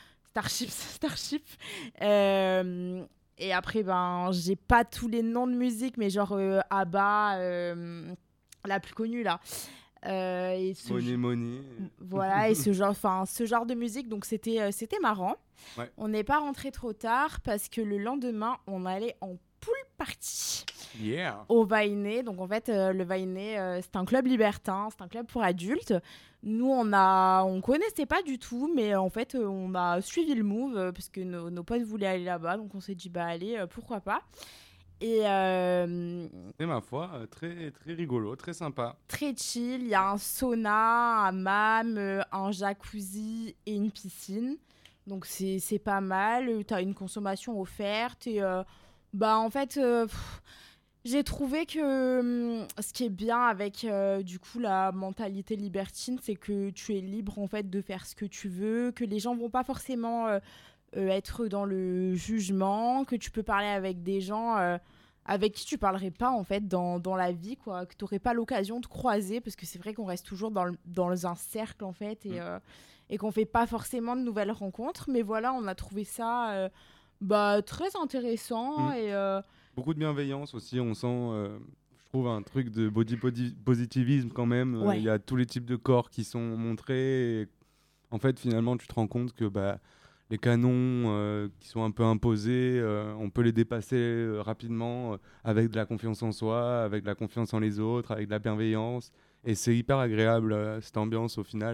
Et après, j'ai pas tous les noms de musique, mais genre ABBA, la plus connue, là. Money. Voilà, et ce genre de musique, donc c'était marrant. Ouais. On n'est pas rentré trop tard parce que le lendemain, on allait en pool party au Vainé. Donc en fait, le Vainé, c'est un club libertin, c'est un club pour adultes. Nous, on connaissait pas du tout, mais en fait, on a suivi le move parce que nos potes voulaient aller là-bas. Donc on s'est dit, allez, pourquoi pas. Et ma foi, très, très rigolo, très sympa. Très chill, il y a un sauna, un hammam, un jacuzzi et une piscine. Donc c'est pas mal, tu as une consommation offerte. Et en fait, j'ai trouvé que ce qui est bien avec du coup la mentalité libertine, c'est que tu es libre en fait de faire ce que tu veux, que les gens vont pas forcément... être dans le jugement, que tu peux parler avec des gens avec qui tu parlerais pas en fait dans la vie, quoi, que tu n'aurais pas l'occasion de croiser, parce que c'est vrai qu'on reste toujours dans un cercle en fait, et qu'on fait pas forcément de nouvelles rencontres, mais voilà, on a trouvé ça très intéressant. Et beaucoup de bienveillance aussi, on sent je trouve un truc de body positivisme quand même. Ouais. Il y a tous les types de corps qui sont montrés et en fait finalement tu te rends compte que les canons qui sont un peu imposés, on peut les dépasser rapidement avec de la confiance en soi, avec de la confiance en les autres, avec de la bienveillance. Et c'est hyper agréable, cette ambiance au final.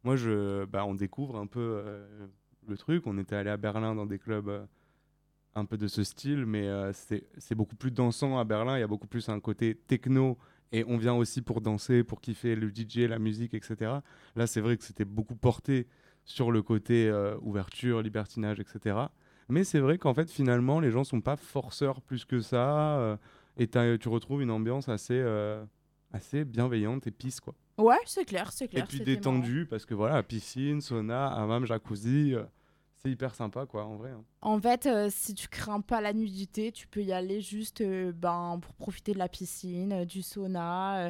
moi, on découvre un peu le truc. On était allé à Berlin dans des clubs un peu de ce style, mais c'est beaucoup plus dansant à Berlin. Il y a beaucoup plus un côté techno et on vient aussi pour danser, pour kiffer le DJ, la musique, etc. Là, c'est vrai que c'était beaucoup porté sur le côté ouverture, libertinage, etc. Mais c'est vrai qu'en fait, finalement, les gens sont pas forceurs plus que ça et tu retrouves une ambiance assez bienveillante et peace, quoi. Ouais, c'est clair, Et puis c'était détendu, parce que voilà, piscine, sauna, hammam, jacuzzi, c'est hyper sympa, quoi, en vrai. Hein. En fait, si tu crains pas la nudité, tu peux y aller juste pour profiter de la piscine, du sauna.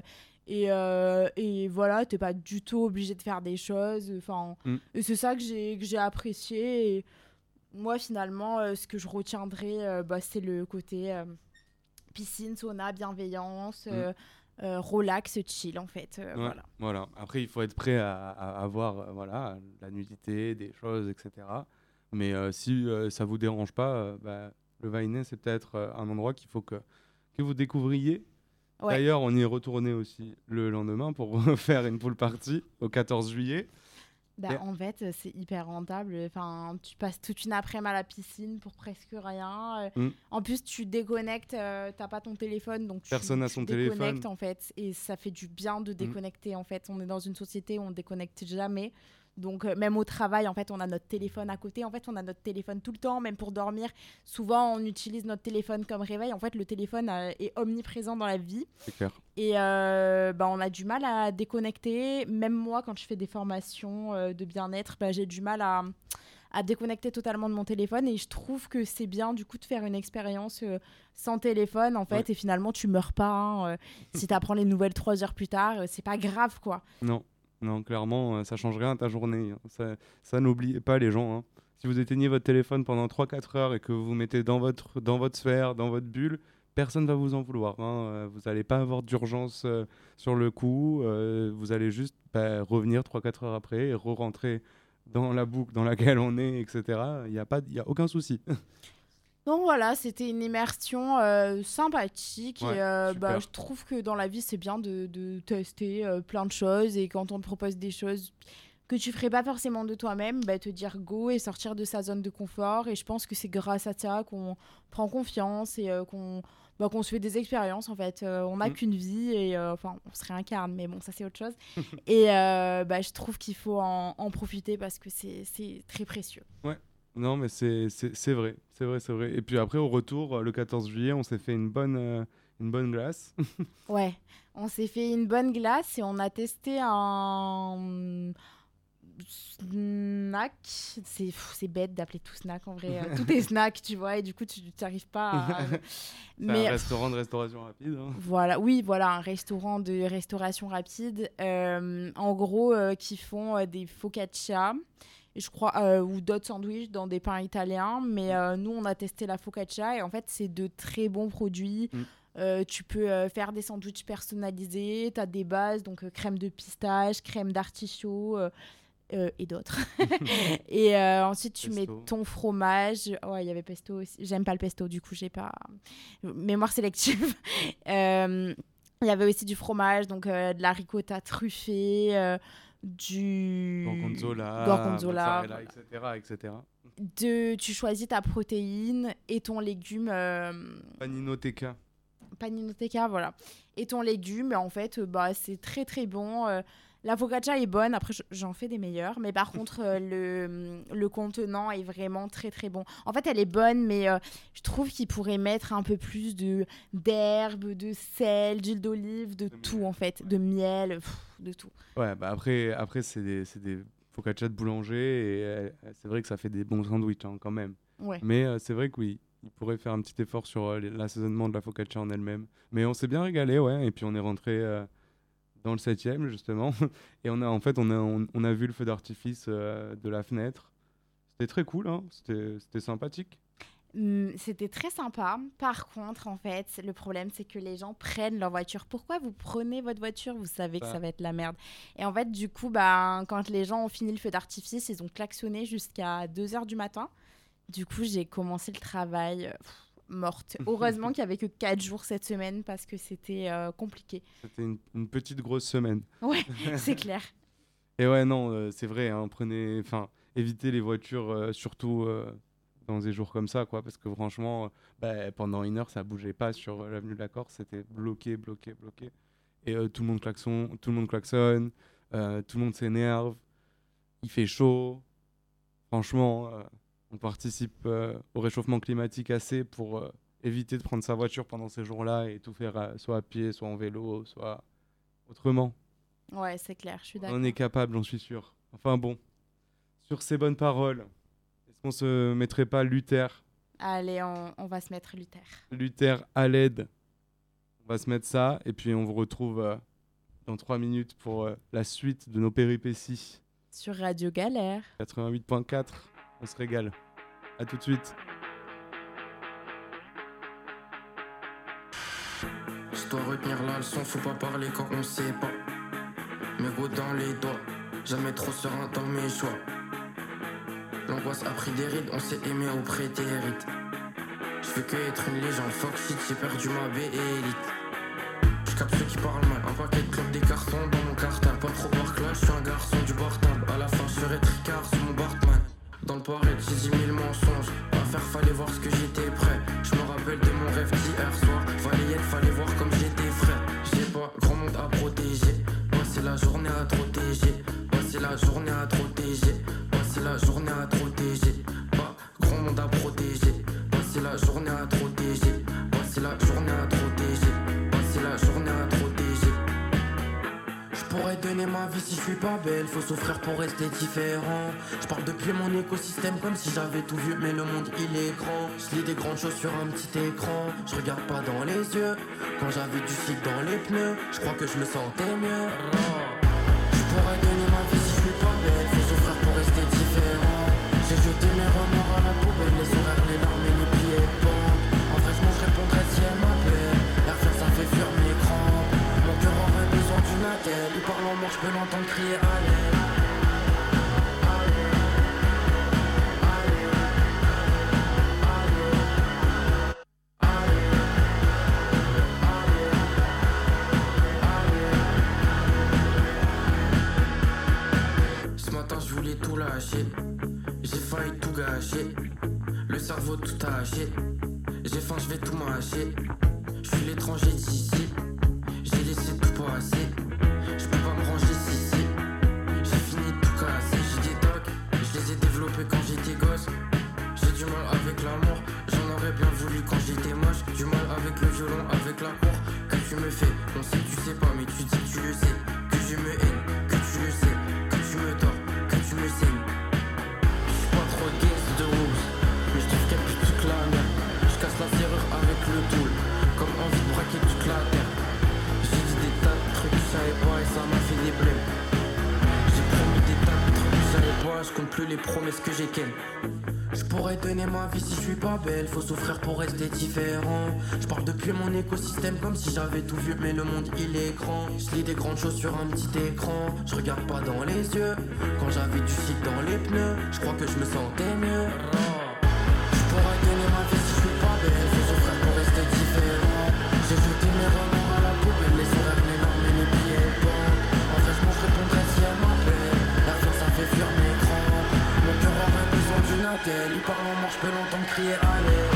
Et voilà, t'es pas du tout obligé de faire des choses. Et c'est ça que j'ai apprécié. Et moi, finalement, ce que je retiendrai, c'est le côté piscine, sauna, bienveillance, relax, chill, en fait. Voilà. Après, il faut être prêt à avoir la nudité, des choses, etc. Mais si ça vous dérange pas, le Vainet, c'est peut-être un endroit qu'il faut que vous découvriez. Ouais. D'ailleurs, on y est retourné aussi le lendemain pour faire une pool party au 14 juillet. En fait, c'est hyper rentable. Enfin, tu passes toute une après-midi à la piscine pour presque rien. En plus, tu déconnectes, t'as pas ton téléphone, donc personne n'a son téléphone. En fait, et ça fait du bien de déconnecter. En fait, on est dans une société où on déconnecte jamais. Donc même au travail, en fait, on a notre téléphone à côté. En fait, on a notre téléphone tout le temps, même pour dormir. Souvent, on utilise notre téléphone comme réveil. En fait, le téléphone est omniprésent dans la vie. C'est clair. Et on a du mal à déconnecter. Même moi, quand je fais des formations de bien-être, j'ai du mal à déconnecter totalement de mon téléphone. Et je trouve que c'est bien, du coup, de faire une expérience sans téléphone, en fait. Ouais. Et finalement, tu meurs pas. Si tu apprends les nouvelles 3 heures plus tard, c'est pas grave, quoi. Non, clairement, ça change rien à ta journée. Ça n'oubliez pas les gens. Hein. Si vous éteignez votre téléphone pendant 3-4 heures et que vous vous mettez dans votre sphère, dans votre bulle, personne ne va vous en vouloir. Hein. Vous n'allez pas avoir d'urgence sur le coup. Vous allez juste revenir 3-4 heures après et re-rentrer dans la boucle dans laquelle on est, etc. Il n'y a aucun souci. Donc voilà, c'était une immersion sympathique. Ouais, et je trouve que dans la vie, c'est bien de tester plein de choses. Et quand on te propose des choses que tu ferais pas forcément de toi-même, te dire go et sortir de sa zone de confort. Et je pense que c'est grâce à ça qu'on prend confiance et qu'on se fait des expériences, en fait. On n'a qu'une vie et on se réincarne, mais bon, ça c'est autre chose. Et je trouve qu'il faut en profiter parce que c'est très précieux. Ouais. Non, mais c'est vrai. Et puis après, au retour, le 14 juillet, on s'est fait une bonne glace. Ouais, on s'est fait une bonne glace et on a testé un snack. C'est bête d'appeler tout snack, en vrai. Tout est snack, tu vois, et du coup, tu n'arrives pas à... Mais un restaurant de restauration rapide. Hein. Voilà, un restaurant de restauration rapide. En gros, qui font des focaccia. Je crois, ou d'autres sandwichs dans des pains italiens. Mais nous, on a testé la focaccia et en fait, c'est de très bons produits. Tu peux faire des sandwichs personnalisés. Tu as des bases, donc crème de pistache, crème d'artichaut et d'autres. Et ensuite, tu mets ton fromage. Ouais, il y avait pesto aussi. J'aime pas le pesto, du coup, j'ai pas... Mémoire sélective. Il y avait aussi du fromage, donc de la ricotta truffée... du gorgonzola, etc. Tu choisis ta protéine et ton légume paninoteca, voilà, et ton légume. En fait, c'est très très bon. La focaccia est bonne, après j'en fais des meilleures, mais par contre le contenant est vraiment très très bon. En fait, elle est bonne, mais je trouve qu'il pourrait mettre un peu plus d'herbe, de sel, d'huile d'olive, de tout miel. En fait, de miel, de tout. Ouais, après c'est des focaccia de boulanger et c'est vrai que ça fait des bons sandwichs quand même. Ouais. Mais c'est vrai que oui, il pourrait faire un petit effort sur l'assaisonnement de la focaccia en elle-même. Mais on s'est bien régalé, ouais, et puis on est rentré... dans le 7e, justement. Et on a vu le feu d'artifice de la fenêtre. C'était très cool, hein. C'était sympathique. C'était très sympa. Par contre, en fait, le problème, c'est que les gens prennent leur voiture. Pourquoi vous prenez votre voiture ? Vous savez que ça va être la merde. Et en fait, du coup, quand les gens ont fini le feu d'artifice, ils ont klaxonné jusqu'à 2h du matin. Du coup, j'ai commencé le travail... morte. Heureusement qu'il n'y avait que 4 jours cette semaine parce que c'était compliqué. C'était une petite grosse semaine. Ouais, c'est clair. Et ouais, non, c'est vrai, hein, évitez les voitures, surtout dans des jours comme ça, quoi, parce que franchement, pendant 1 heure, ça bougeait pas sur l'avenue de la Corse, c'était bloqué, bloqué, bloqué. Et tout le monde klaxonne, tout le monde s'énerve, il fait chaud. Franchement, on participe au réchauffement climatique assez pour éviter de prendre sa voiture pendant ces jours-là et tout faire soit à pied, soit en vélo, soit autrement. Ouais, c'est clair, je suis d'accord. On est capable, j'en suis sûr. Enfin bon, sur ces bonnes paroles, est-ce qu'on se mettrait pas Luther Allez, on va se mettre Luther. Luther à l'aide. On va se mettre ça et puis on vous retrouve dans 3 minutes pour la suite de nos péripéties. Sur Radio Galère. 88.4, on se régale. À tout de suite. Je dois retenir la leçon, faut pas parler quand on sait pas. Mes gros dans les doigts, jamais trop serein dans mes choix. L'angoisse a pris des rides, on s'est aimé au prétérite. Je fais que être une légende, fuck shit, j'ai perdu ma B et élite. Je capte ceux qui parlent mal, un paquet de clubs, des cartons dans mon cartable. Pas trop par classe, je suis un garçon du portable. À la fin, je serai tricard sur mon Bartman. Dans le parade, j'ai 10 000 mensonges. À faire, fallait voir ce que j'étais prêt. Je me rappelle de mon rêve d'hier soir. Fallait y être, fallait voir comme j'étais frais. J'ai pas grand monde à protéger. Passer la journée à te protéger. Passer la journée à te protéger. Passer la journée à te protéger. Pas grand monde à protéger. Passer la journée à te protéger. Passer la journée à te protéger. Passer la journée à te protéger. Je pourrais donner ma vie si je suis pas belle. Faut souffrir pour rester différent. Je parle depuis mon écosystème comme si j'avais tout vu. Mais le monde il est grand. Je lis des grandes choses sur un petit écran. Je regarde pas dans les yeux. Quand j'avais du shit dans les pneus, je crois que je me sentais mieux. Je pourrais donner ma vie si je suis pas belle. Faut souffrir pour rester différent. J'ai jeté mes remords à la poubelle. Les horaires, les larmes et les pieds pendent. En vrai je répondrais si elle m'appelle. La refaire ça fait fuir mes crampes. Mon cœur aurait besoin d'une attelle. Il parle en mort, je peux l'entendre crier à l'aide. Ce matin je voulais tout lâcher. J'ai failli tout gâcher. Le cerveau tout haché. J'ai faim, je vais tout mâcher. Je suis l'étranger d'ici. J'ai laissé tout passer. Je peux pas me ranger si. J'ai fini de tout casser. J'ai des tocs, je les ai développés quand j'étais gosse. J'ai du mal avec l'amour. J'en aurais bien voulu quand j'étais moche. Du mal avec le violon, avec la cour. Que tu me fais, on sait tu sais pas, mais tu dis que tu le sais. Que je me haine, que tu le sais. Que tu me tords, que tu me saignes. J'suis pas trop gangsta de rose, mais j'trouve qu'elle pue toute la merde. J'casse la serrure avec le tool, comme envie de braquer toute la terre. J'ai dit des tas de trucs, je savais pas et ça m'a fait des blèmes. J'ai promis des tas de trucs, je savais pas, je compte plus les promesses que j'ai qu'elles. Je pourrais donner ma vie si je suis pas belle. Faut souffrir pour rester différent. Je parle depuis mon écosystème comme si j'avais tout vu. Mais le monde il est grand. Je lis des grandes choses sur un petit écran. Je regarde pas dans les yeux. Quand j'avais du shit dans les pneus, je crois que je me sentais mieux. Je pourrais donner ma vie si je suis pas belle. Faut souffrir pour rester différent. J'ai jeté mes remords à la poubelle. Les horaires, les larmes et les pieds pendent. En vrai je répondrais si elle m'appelle. La fin ça fait fuir mes crampes. Mon cœur aurait besoin d'une attelle. Il parle en mort, je peux l'entendre crier à l'aide.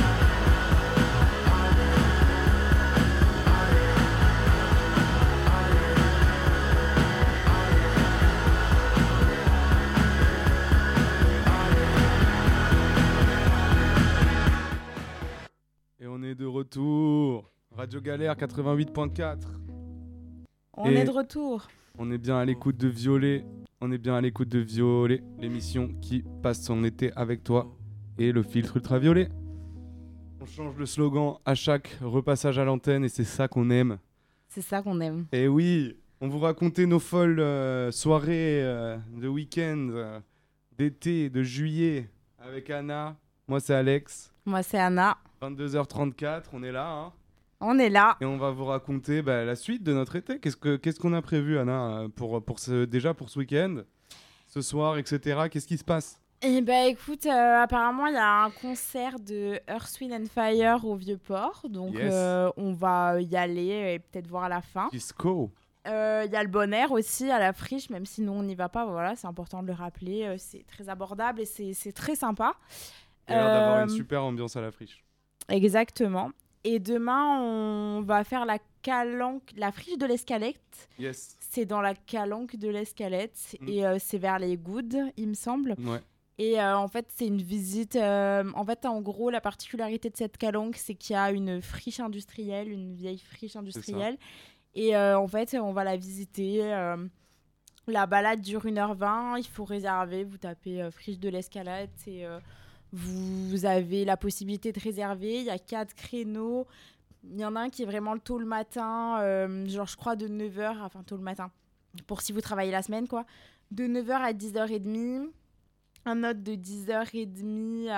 Et on est de retour. Radio Galère 88.4. On est de retour. On est bien à l'écoute de Violet. On est bien à l'écoute de Violet, l'émission qui passe son été avec toi et le filtre ultraviolet. On change le slogan à chaque repassage à l'antenne et c'est ça qu'on aime. C'est ça qu'on aime. Et oui, on vous racontait nos folles soirées de week-end, d'été, de juillet avec Anna. Moi c'est Alex. Moi c'est Anna. 22h34, on est là. Hein. On est là. Et on va vous raconter la suite de notre été. Qu'est-ce qu'on a prévu, Anna, déjà pour ce week-end, ce soir, etc. Qu'est-ce qui se passe? Eh ben écoute, apparemment il y a un concert de Earth, Wind and Fire au Vieux-Port. Donc Yes. on va y aller et peut-être voir à la fin. Disco. Il y a le Bon Air aussi à la friche, même si nous on n'y va pas, voilà, c'est important de le rappeler. C'est très abordable et c'est très sympa. Il y a l'air d'avoir une super ambiance à la friche. Exactement. Et demain, on va faire la friche de l'Escalette. Yes. C'est dans la calanque de l'Escalette et c'est vers les Goudes, il me semble. Ouais. Et en fait, c'est une visite. En gros, la particularité de cette calanque, c'est qu'il y a une friche industrielle, une vieille friche industrielle. Et en fait, on va la visiter. La balade dure 1h20. Il faut réserver. Vous tapez friche de l'Escalette et vous avez la possibilité de réserver. Il y a 4 créneaux. Il y en a un qui est vraiment tôt le matin, genre je crois de 9h, enfin tôt le matin, pour si vous travaillez la semaine, quoi. De 9h à 10h30. Un autre de 10h30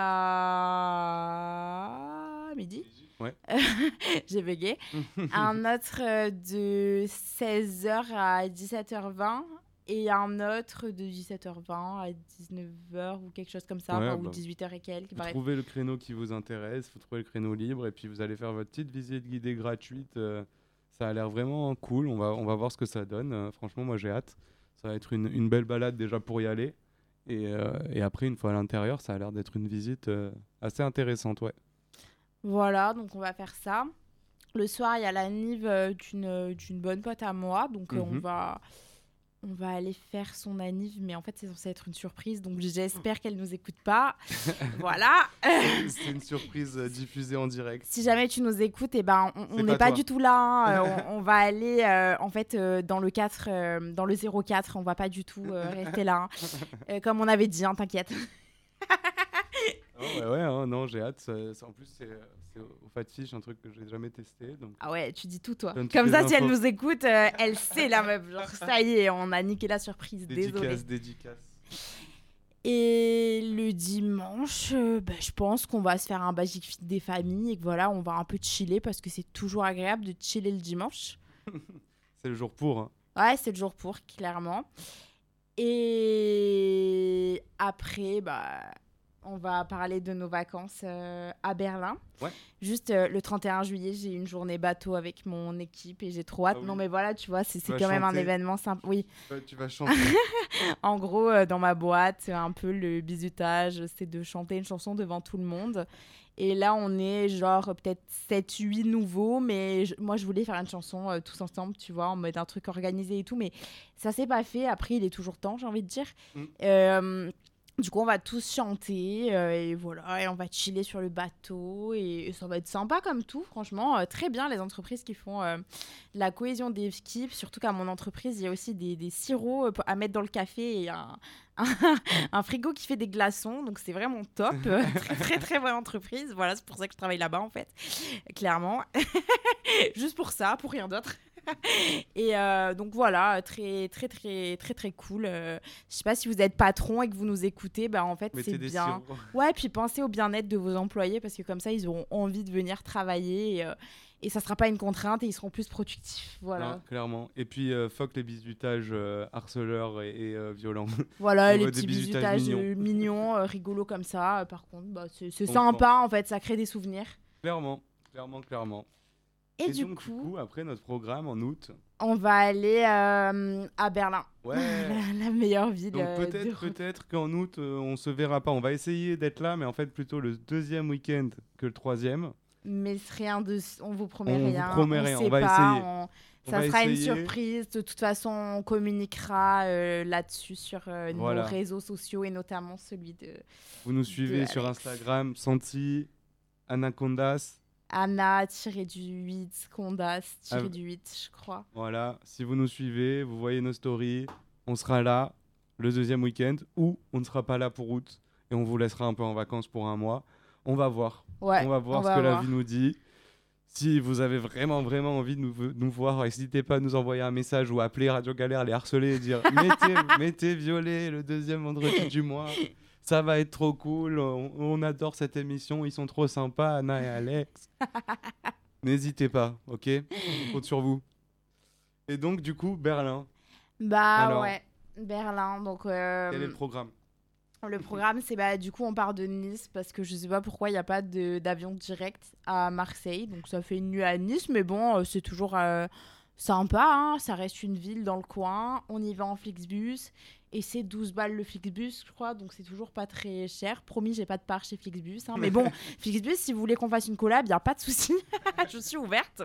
à midi. Ouais. J'ai bugué. Un autre de 16h à 17h20 et un autre de 17h20 à 19h ou quelque chose comme ça, Ouais, ou 18h et quelques. Vous trouvez le créneau qui vous intéresse, vous trouvez le créneau libre et puis vous allez faire votre petite visite guidée gratuite. Ça a l'air vraiment cool. On va voir ce que ça donne. Franchement, moi j'ai hâte. Ça va être une belle balade déjà pour y aller. Et après, une fois à l'intérieur, ça a l'air d'être une visite assez intéressante, ouais. Voilà, donc on va faire ça. Le soir, il y a la nive d'une bonne pote à moi, donc on va aller faire son anniv, mais en fait, c'est censé être une surprise, donc j'espère qu'elle nous écoute pas. Voilà. C'est une surprise diffusée en direct. Si jamais tu nous écoutes, eh ben, on n'est pas du tout là. Hein. on va aller, en fait, dans le 4, dans le 04, on va pas du tout rester là. Hein. Comme on avait dit, hein, t'inquiète. Non, j'ai hâte. En plus, c'est au Fatfish, un truc que j'ai jamais testé. Donc... Ah ouais, tu dis tout, toi. Comme ça, si elle nous écoute, elle sait, la meuf. Genre, ça y est, on a niqué la surprise. Dédicace. Et le dimanche, je pense qu'on va se faire un Basic Fit des familles et que voilà, on va un peu chiller parce que c'est toujours agréable de chiller le dimanche. C'est le jour pour. Hein. Ouais, c'est le jour pour, clairement. Et après, on va parler de nos vacances à Berlin. Ouais. Juste le 31 juillet, j'ai une journée bateau avec mon équipe et j'ai trop hâte. Ah oui. Non, mais voilà, tu vois, c'est quand même un événement sympa. Oui. Tu vas chanter. En gros, dans ma boîte, un peu le bizutage, c'est de chanter une chanson devant tout le monde. Et là, on est genre peut-être 7-8 nouveaux, mais moi, je voulais faire une chanson tous ensemble, tu vois, en mode un truc organisé et tout, mais ça s'est pas fait. Après, il est toujours temps, j'ai envie de dire. Du coup, on va tous chanter et voilà, et on va chiller sur le bateau et ça va être sympa comme tout, franchement. Très bien, les entreprises qui font la cohésion d'équipe, surtout qu'à mon entreprise, il y a aussi des sirops à mettre dans le café et un frigo qui fait des glaçons, donc c'est vraiment top. Très, très, très bonne entreprise. Voilà, c'est pour ça que je travaille là-bas, en fait, clairement. Juste pour ça, pour rien d'autre. Et donc voilà, très très très très très cool. Je sais pas si vous êtes patron et que vous nous écoutez, en fait c'est bien. Ouais, puis pensez au bien-être de vos employés parce que comme ça ils auront envie de venir travailler et ça sera pas une contrainte et ils seront plus productifs. Voilà. Non, clairement. Et puis fuck les bisutages harceleurs et violents. Voilà, les petits bisutages mignons, rigolos comme ça. Par contre, c'est sympa en fait, ça crée des souvenirs. Clairement. Et du donc, coup, après notre programme en août, on va aller à Berlin. Ouais. la meilleure ville. Donc peut-être qu'en août, on se verra pas. On va essayer d'être là, mais en fait plutôt le 2e week-end que le 3e. Mais rien on vous promet rien. On vous promet rien. On va essayer. Ça sera une surprise. De toute façon, on communiquera là-dessus sur nos réseaux sociaux et notamment celui de. Vous nous suivez sur Instagram, Santi, Anacondas. Anna-8, Condas-8, je crois. Voilà, si vous nous suivez, vous voyez nos stories, on sera là le 2e week-end ou on ne sera pas là pour août et on vous laissera un peu en vacances pour un mois. On va voir. Ouais, on va voir ce que la vie nous dit. Si vous avez vraiment envie de nous voir, n'hésitez pas à nous envoyer un message ou appeler Radio Galère, les harceler et dire mettez Violet le 2e vendredi du mois. Ça va être trop cool, on adore cette émission, ils sont trop sympas, Anna et Alex. N'hésitez pas, ok ? On compte sur vous. Et donc, du coup, Berlin. Alors, ouais, Berlin. Donc, quel est le programme ? Le programme, c'est du coup, on part de Nice parce que je sais pas pourquoi il n'y a pas d'avion direct à Marseille. Donc, ça fait une nuit à Nice, mais bon, c'est toujours sympa, hein, ça reste une ville dans le coin. On y va en Flixbus et c'est 12 balles le Flixbus, je crois, donc c'est toujours pas très cher. Promis, j'ai pas de part chez Flixbus, hein, mais bon, Flixbus, si vous voulez qu'on fasse une collab, y a pas de souci, je suis ouverte.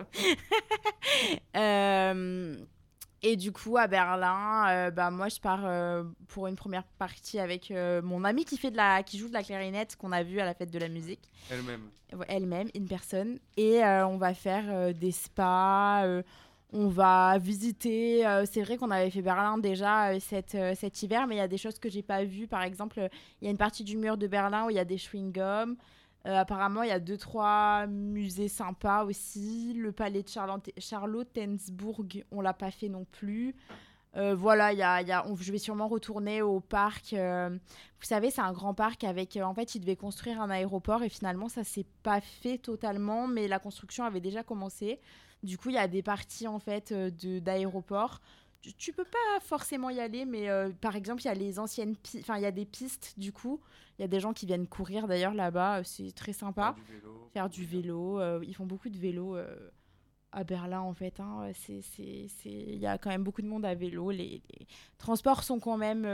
Et du coup, à Berlin, moi, je pars pour une première partie avec mon amie qui joue de la clarinette qu'on a vue à la fête de la musique. Elle-même, in personne. Et on va faire des spas, on va visiter. C'est vrai qu'on avait fait Berlin déjà cet hiver, mais il y a des choses que j'ai pas vues. Par exemple, il y a une partie du mur de Berlin où il y a des chewing-gums. Apparemment, il y a 2-3 musées sympas aussi. Le palais de Charlottenburg, on l'a pas fait non plus. Voilà, je vais sûrement retourner au parc. Vous savez, c'est un grand parc avec... en fait, ils devaient construire un aéroport et finalement, ça s'est pas fait totalement, mais la construction avait déjà commencé. Du coup, il y a des parties en fait d'aéroport. Tu peux pas forcément y aller, mais par exemple, il y a les anciennes il y a des pistes, du coup. Il y a des gens qui viennent courir, d'ailleurs, là-bas. C'est très sympa. Faire du vélo. Ils font beaucoup de vélo à Berlin, en fait. Hein. Il y a quand même beaucoup de monde à vélo. Les transports sont quand même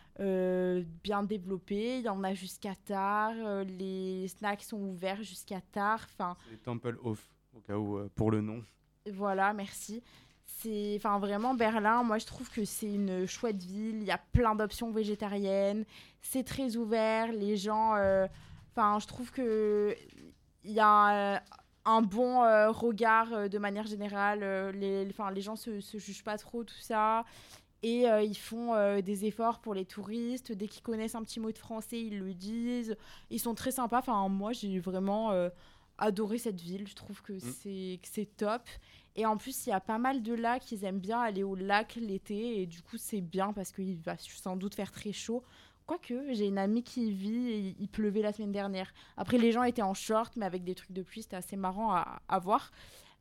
bien développés. Il y en a jusqu'à tard. Les snacks sont ouverts jusqu'à tard. C'est les Tempelhof, au cas où, pour le nom. Voilà, merci. Vraiment, Berlin, moi, je trouve que c'est une chouette ville. Il y a plein d'options végétariennes. C'est très ouvert. Les gens... je trouve qu'il y a un bon regard de manière générale. Les gens se jugent pas trop, tout ça. Et ils font des efforts pour les touristes. Dès qu'ils connaissent un petit mot de français, ils le disent. Ils sont très sympas. Moi, j'ai vraiment adoré cette ville. Je trouve que c'est top. Et en plus, il y a pas mal de lacs. Ils aiment bien aller au lac l'été. Et du coup, c'est bien parce qu'il va sans doute faire très chaud. Quoique, j'ai une amie qui y vit et il pleuvait la semaine dernière. Après, les gens étaient en short, mais avec des trucs de pluie. C'était assez marrant à voir.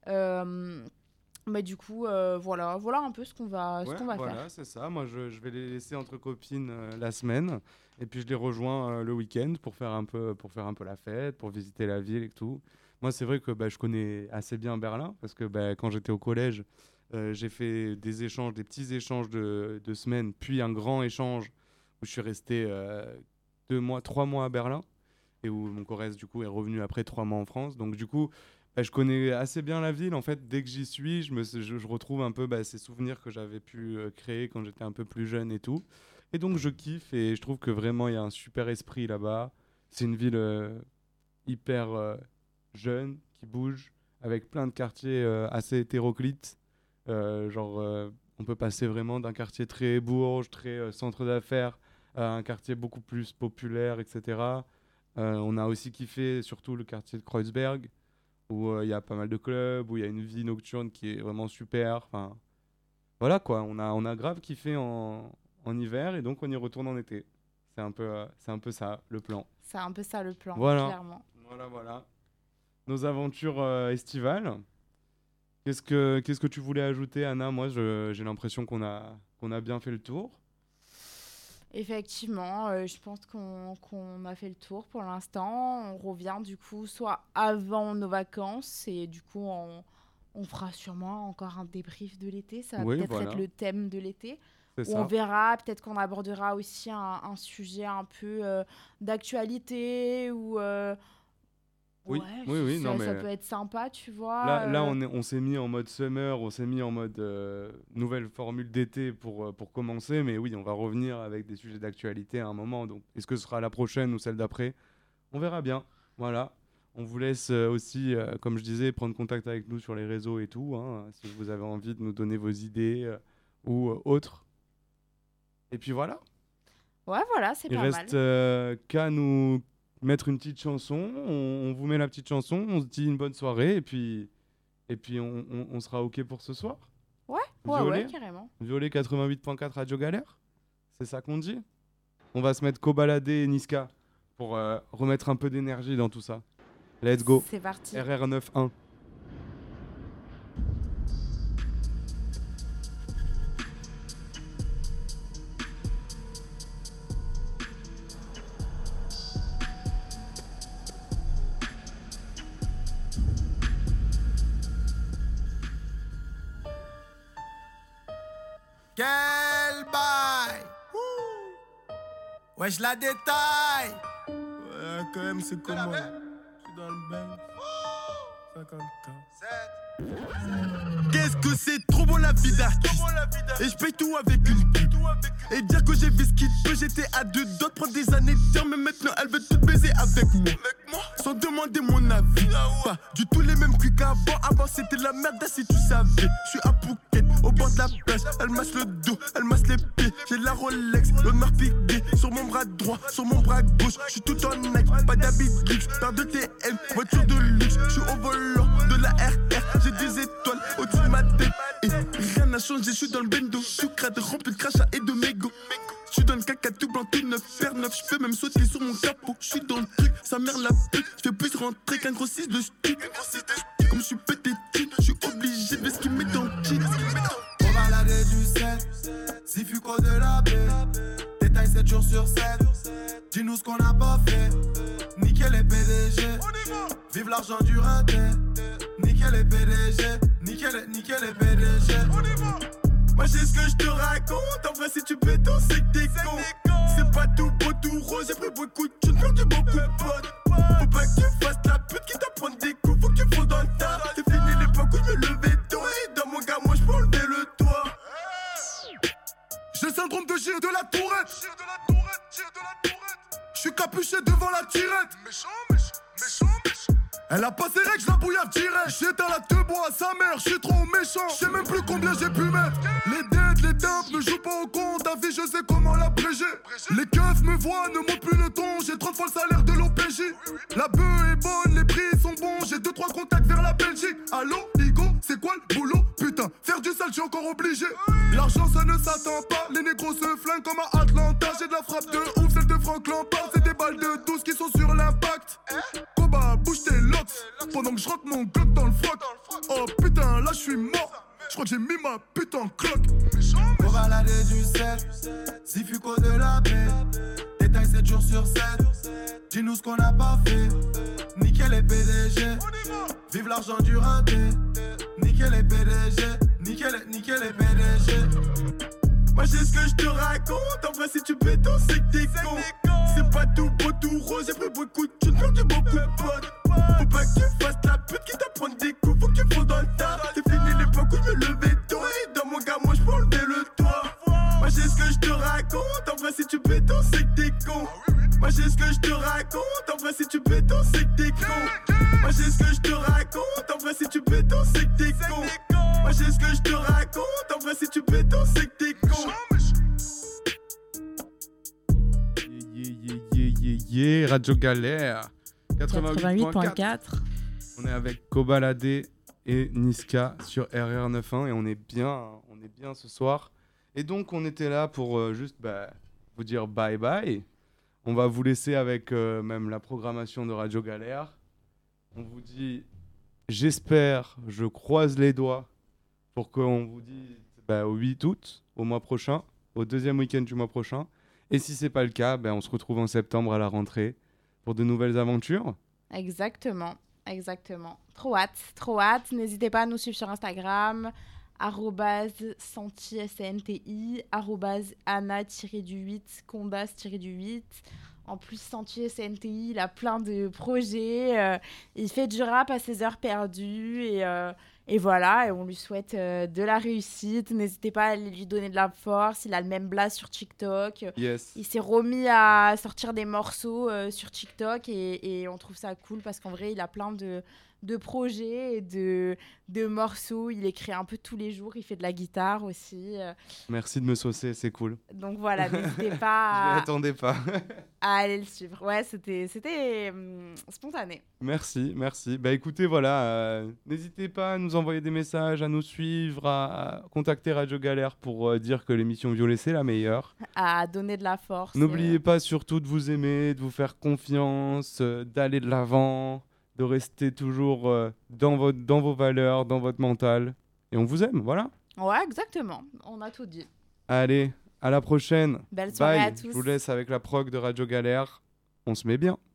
Mais du coup, voilà un peu ce qu'on va faire. Voilà, c'est ça. Moi, je vais les laisser entre copines la semaine. Et puis, je les rejoins le week-end pour faire un peu la fête, pour visiter la ville et tout. Moi, c'est vrai que je connais assez bien Berlin parce que quand j'étais au collège, j'ai fait des petits échanges de semaines, puis un grand échange où je suis resté 3 mois à Berlin et où mon Corrèze, du coup, est revenu après 3 mois en France. Donc, du coup, je connais assez bien la ville. En fait, dès que j'y suis, je retrouve un peu ces souvenirs que j'avais pu créer quand j'étais un peu plus jeune et tout. Et donc, je kiffe et je trouve que vraiment, il y a un super esprit là-bas. C'est une ville hyper... jeune, qui bouge, avec plein de quartiers assez hétéroclites. On peut passer vraiment d'un quartier très bourge, très centre d'affaires, à un quartier beaucoup plus populaire, etc. On a aussi kiffé surtout le quartier de Kreuzberg, où il y a pas mal de clubs, où il y a une vie nocturne qui est vraiment super. Voilà quoi, on a grave kiffé en hiver, et donc on y retourne en été. C'est un peu ça, le plan. C'est un peu ça, le plan, voilà. Clairement. Voilà. Nos aventures estivales. Qu'est-ce que tu voulais ajouter, Anna ? Moi, j'ai l'impression qu'on a bien fait le tour. Effectivement, je pense qu'on a fait le tour pour l'instant. On revient du coup soit avant nos vacances et du coup on fera sûrement encore un débrief de l'été. Ça va peut-être être le thème de l'été. On verra, peut-être qu'on abordera aussi un sujet un peu d'actualité ou... Oui, ça peut être sympa, tu vois. Là on s'est mis en mode summer, on s'est mis en mode nouvelle formule d'été pour commencer, mais oui, on va revenir avec des sujets d'actualité à un moment. Donc, est-ce que ce sera la prochaine ou celle d'après ? On verra bien. Voilà. On vous laisse aussi, comme je disais, prendre contact avec nous sur les réseaux et tout, hein, si vous avez envie de nous donner vos idées ou autres. Et puis voilà. Ouais, voilà, c'est pas mal. Il reste qu'à nous mettre une petite chanson, on vous met la petite chanson, on se dit une bonne soirée et puis on sera OK pour ce soir. Ouais, carrément. Violet 88.4 Radio Galère, c'est ça qu'on dit. On va se mettre Kobalade et Niska pour remettre un peu d'énergie dans tout ça. Let's go. C'est parti. RR91. Quel bail. Wesh la détail. Ouais, quand même c'est comment. Je suis dans le bain. 50 ans. Qu'est-ce que c'est trop bon la vie d'artiste. Et je paye tout avec une pute. Et dire que j'ai vu ce qu'il peut. J'étais à deux doigts de prendre des années de temps. Mais maintenant elle veut tout baiser avec moi. Sans demander mon avis. Pas du tout les mêmes cuits qu'avant. Avant c'était de la merde si tu savais. Je suis à Phuket, au bord de la plage. Elle masse le dos, elle masse les pieds. J'ai de la Rolex, l'honneur piqué. Sur mon bras droit, sur mon bras gauche. Je suis tout en Nike, pas d'habit de luxe. Paire de TM, voiture de luxe. Je suis au volant de la RR. J'ai des étoiles au-dessus de ma tête. Et rien n'a changé, je suis dans le bendo. Je suis crade, rempli de crachats et de mégots. Je suis dans le caca tout blanc, tout neuf, fer neuf. Je peux même sauter sur mon capot. Je suis dans le truc, sa mère la pute. Je fais plus rentrer qu'un gros 6 de stu. Comme je suis pété de thune, je suis obligé de ce qu'il met dans le jean. On va laver du sel, si fuco de la baie. Détail 7 jours sur 7. Dis-nous ce qu'on n'a pas fait. Nickel les PDG. Vive l'argent du raté. Nickel les PDG. Nickel les PDG. Moi j'ai ce que je te raconte. En vrai si tu pétons c'est que t'es con. C'est pas tout beau tout rose. J'ai pris beaucoup de thunes, perdu beaucoup de potes. Faut pas que tu fasses la pute qui t'apprend des coups. Faut que tu fasses dans le tas. C'est fini l'époque où je me levais tôt. Et dans mon gars moi je peux enlever le toit. J'ai le syndrome de Gilles de la Tourette. Je suis capuché devant la tirette. Méchant. Elle a pas ses règles, je la bouillave direct. J'éteins la te bois à sa mère, je suis trop méchant. Je sais même plus combien j'ai pu mettre. Les dettes, les dumps ne jouent pas au compte. Ta vie, je sais comment l'abréger. Les keufs me voient, ne montent plus le ton. J'ai 30 fois le salaire de l'OPJ. La bœuf est bonne, les prix sont bons. J'ai 2-3 contacts vers la Belgique. Allô, Igo, c'est quoi le boulot? Putain, faire du sale, je suis encore obligé. L'argent, ça ne s'attend pas. Les négros se flinguent comme à Atlanta. J'ai de la frappe de ouf, celle de Franck Lampard. C'est des balles de 12 qui sont sur l'impact. Koba, bouge tes locks. Pendant que je rentre mon glock dans le froc. Oh putain, là je suis mort. Je crois que j'ai mis ma pute en cloque. On va laver du sel, si fuco de la baie. Détail 7 jours sur 7. Dis-nous ce qu'on n'a pas fait. Nickel les PDG. Vive l'argent du raté. Nickel les PDG. Nickel les PDG. Moi j'ai ce que je te raconte. En vrai si tu pétons c'est que t'es con. C'est pas tout beau tout rose. J'ai pris beaucoup de thunes, perdu beaucoup de potes. Faut pas que tu fasses la pute qui t'apprend des coups. Faut que tu fasses dans le tas. C'est fini l'époque où je me levais tôt. Et dans mon gars moi je peux enlever le toit. Moi j'ai ce que je te raconte. En vrai si tu pétons c'est que t'es con. Moi j'ai ce que je te raconte. En vrai si tu pétons c'est que t'es con. Moi j'ai ce que je te raconte. En vrai si tu pétons c'est que t'es con. Moi j'ai ce que je te raconte. En vrai si tu pétons c'est que t'es con. Radio Galère 88.4. On est avec Kobalade et Niska sur RR91 et on est bien ce soir. Et donc on était là pour juste vous dire bye bye. On va vous laisser avec même la programmation de Radio Galère. On vous dit, j'espère, je croise les doigts pour qu'on vous dise au 8 août, au mois prochain, au deuxième week-end du mois prochain. Et si c'est pas le cas, on se retrouve en septembre à la rentrée pour de nouvelles aventures. Exactement. Trop hâte. N'hésitez pas à nous suivre sur Instagram, @Santi, SNTI, @Anna-8, Condas-8. En plus, Santi SNTI, il a plein de projets. Il fait du rap à ses heures perdues. Et voilà, et on lui souhaite de la réussite. N'hésitez pas à lui donner de la force. Il a le même blaze sur TikTok. Yes. Il s'est remis à sortir des morceaux sur TikTok. Et on trouve ça cool parce qu'en vrai, il a plein de projets et de morceaux. Il écrit un peu tous les jours. Il fait de la guitare aussi. Merci de me saucer, c'est cool. Donc voilà, n'hésitez pas Je m'attendais pas. à aller le suivre. Ouais, c'était spontané. Merci. Écoutez, voilà, n'hésitez pas à nous envoyer des messages, à nous suivre, à contacter Radio Galère pour dire que l'émission Violet, c'est la meilleure. À donner de la force. N'oubliez pas surtout de vous aimer, de vous faire confiance, d'aller de l'avant, de rester toujours dans vos valeurs, dans votre mental. Et on vous aime, voilà. Ouais, exactement. On a tout dit. Allez, à la prochaine. Belle soirée Bye. à tous. Je vous laisse avec la prog de Radio Galère. On se met bien.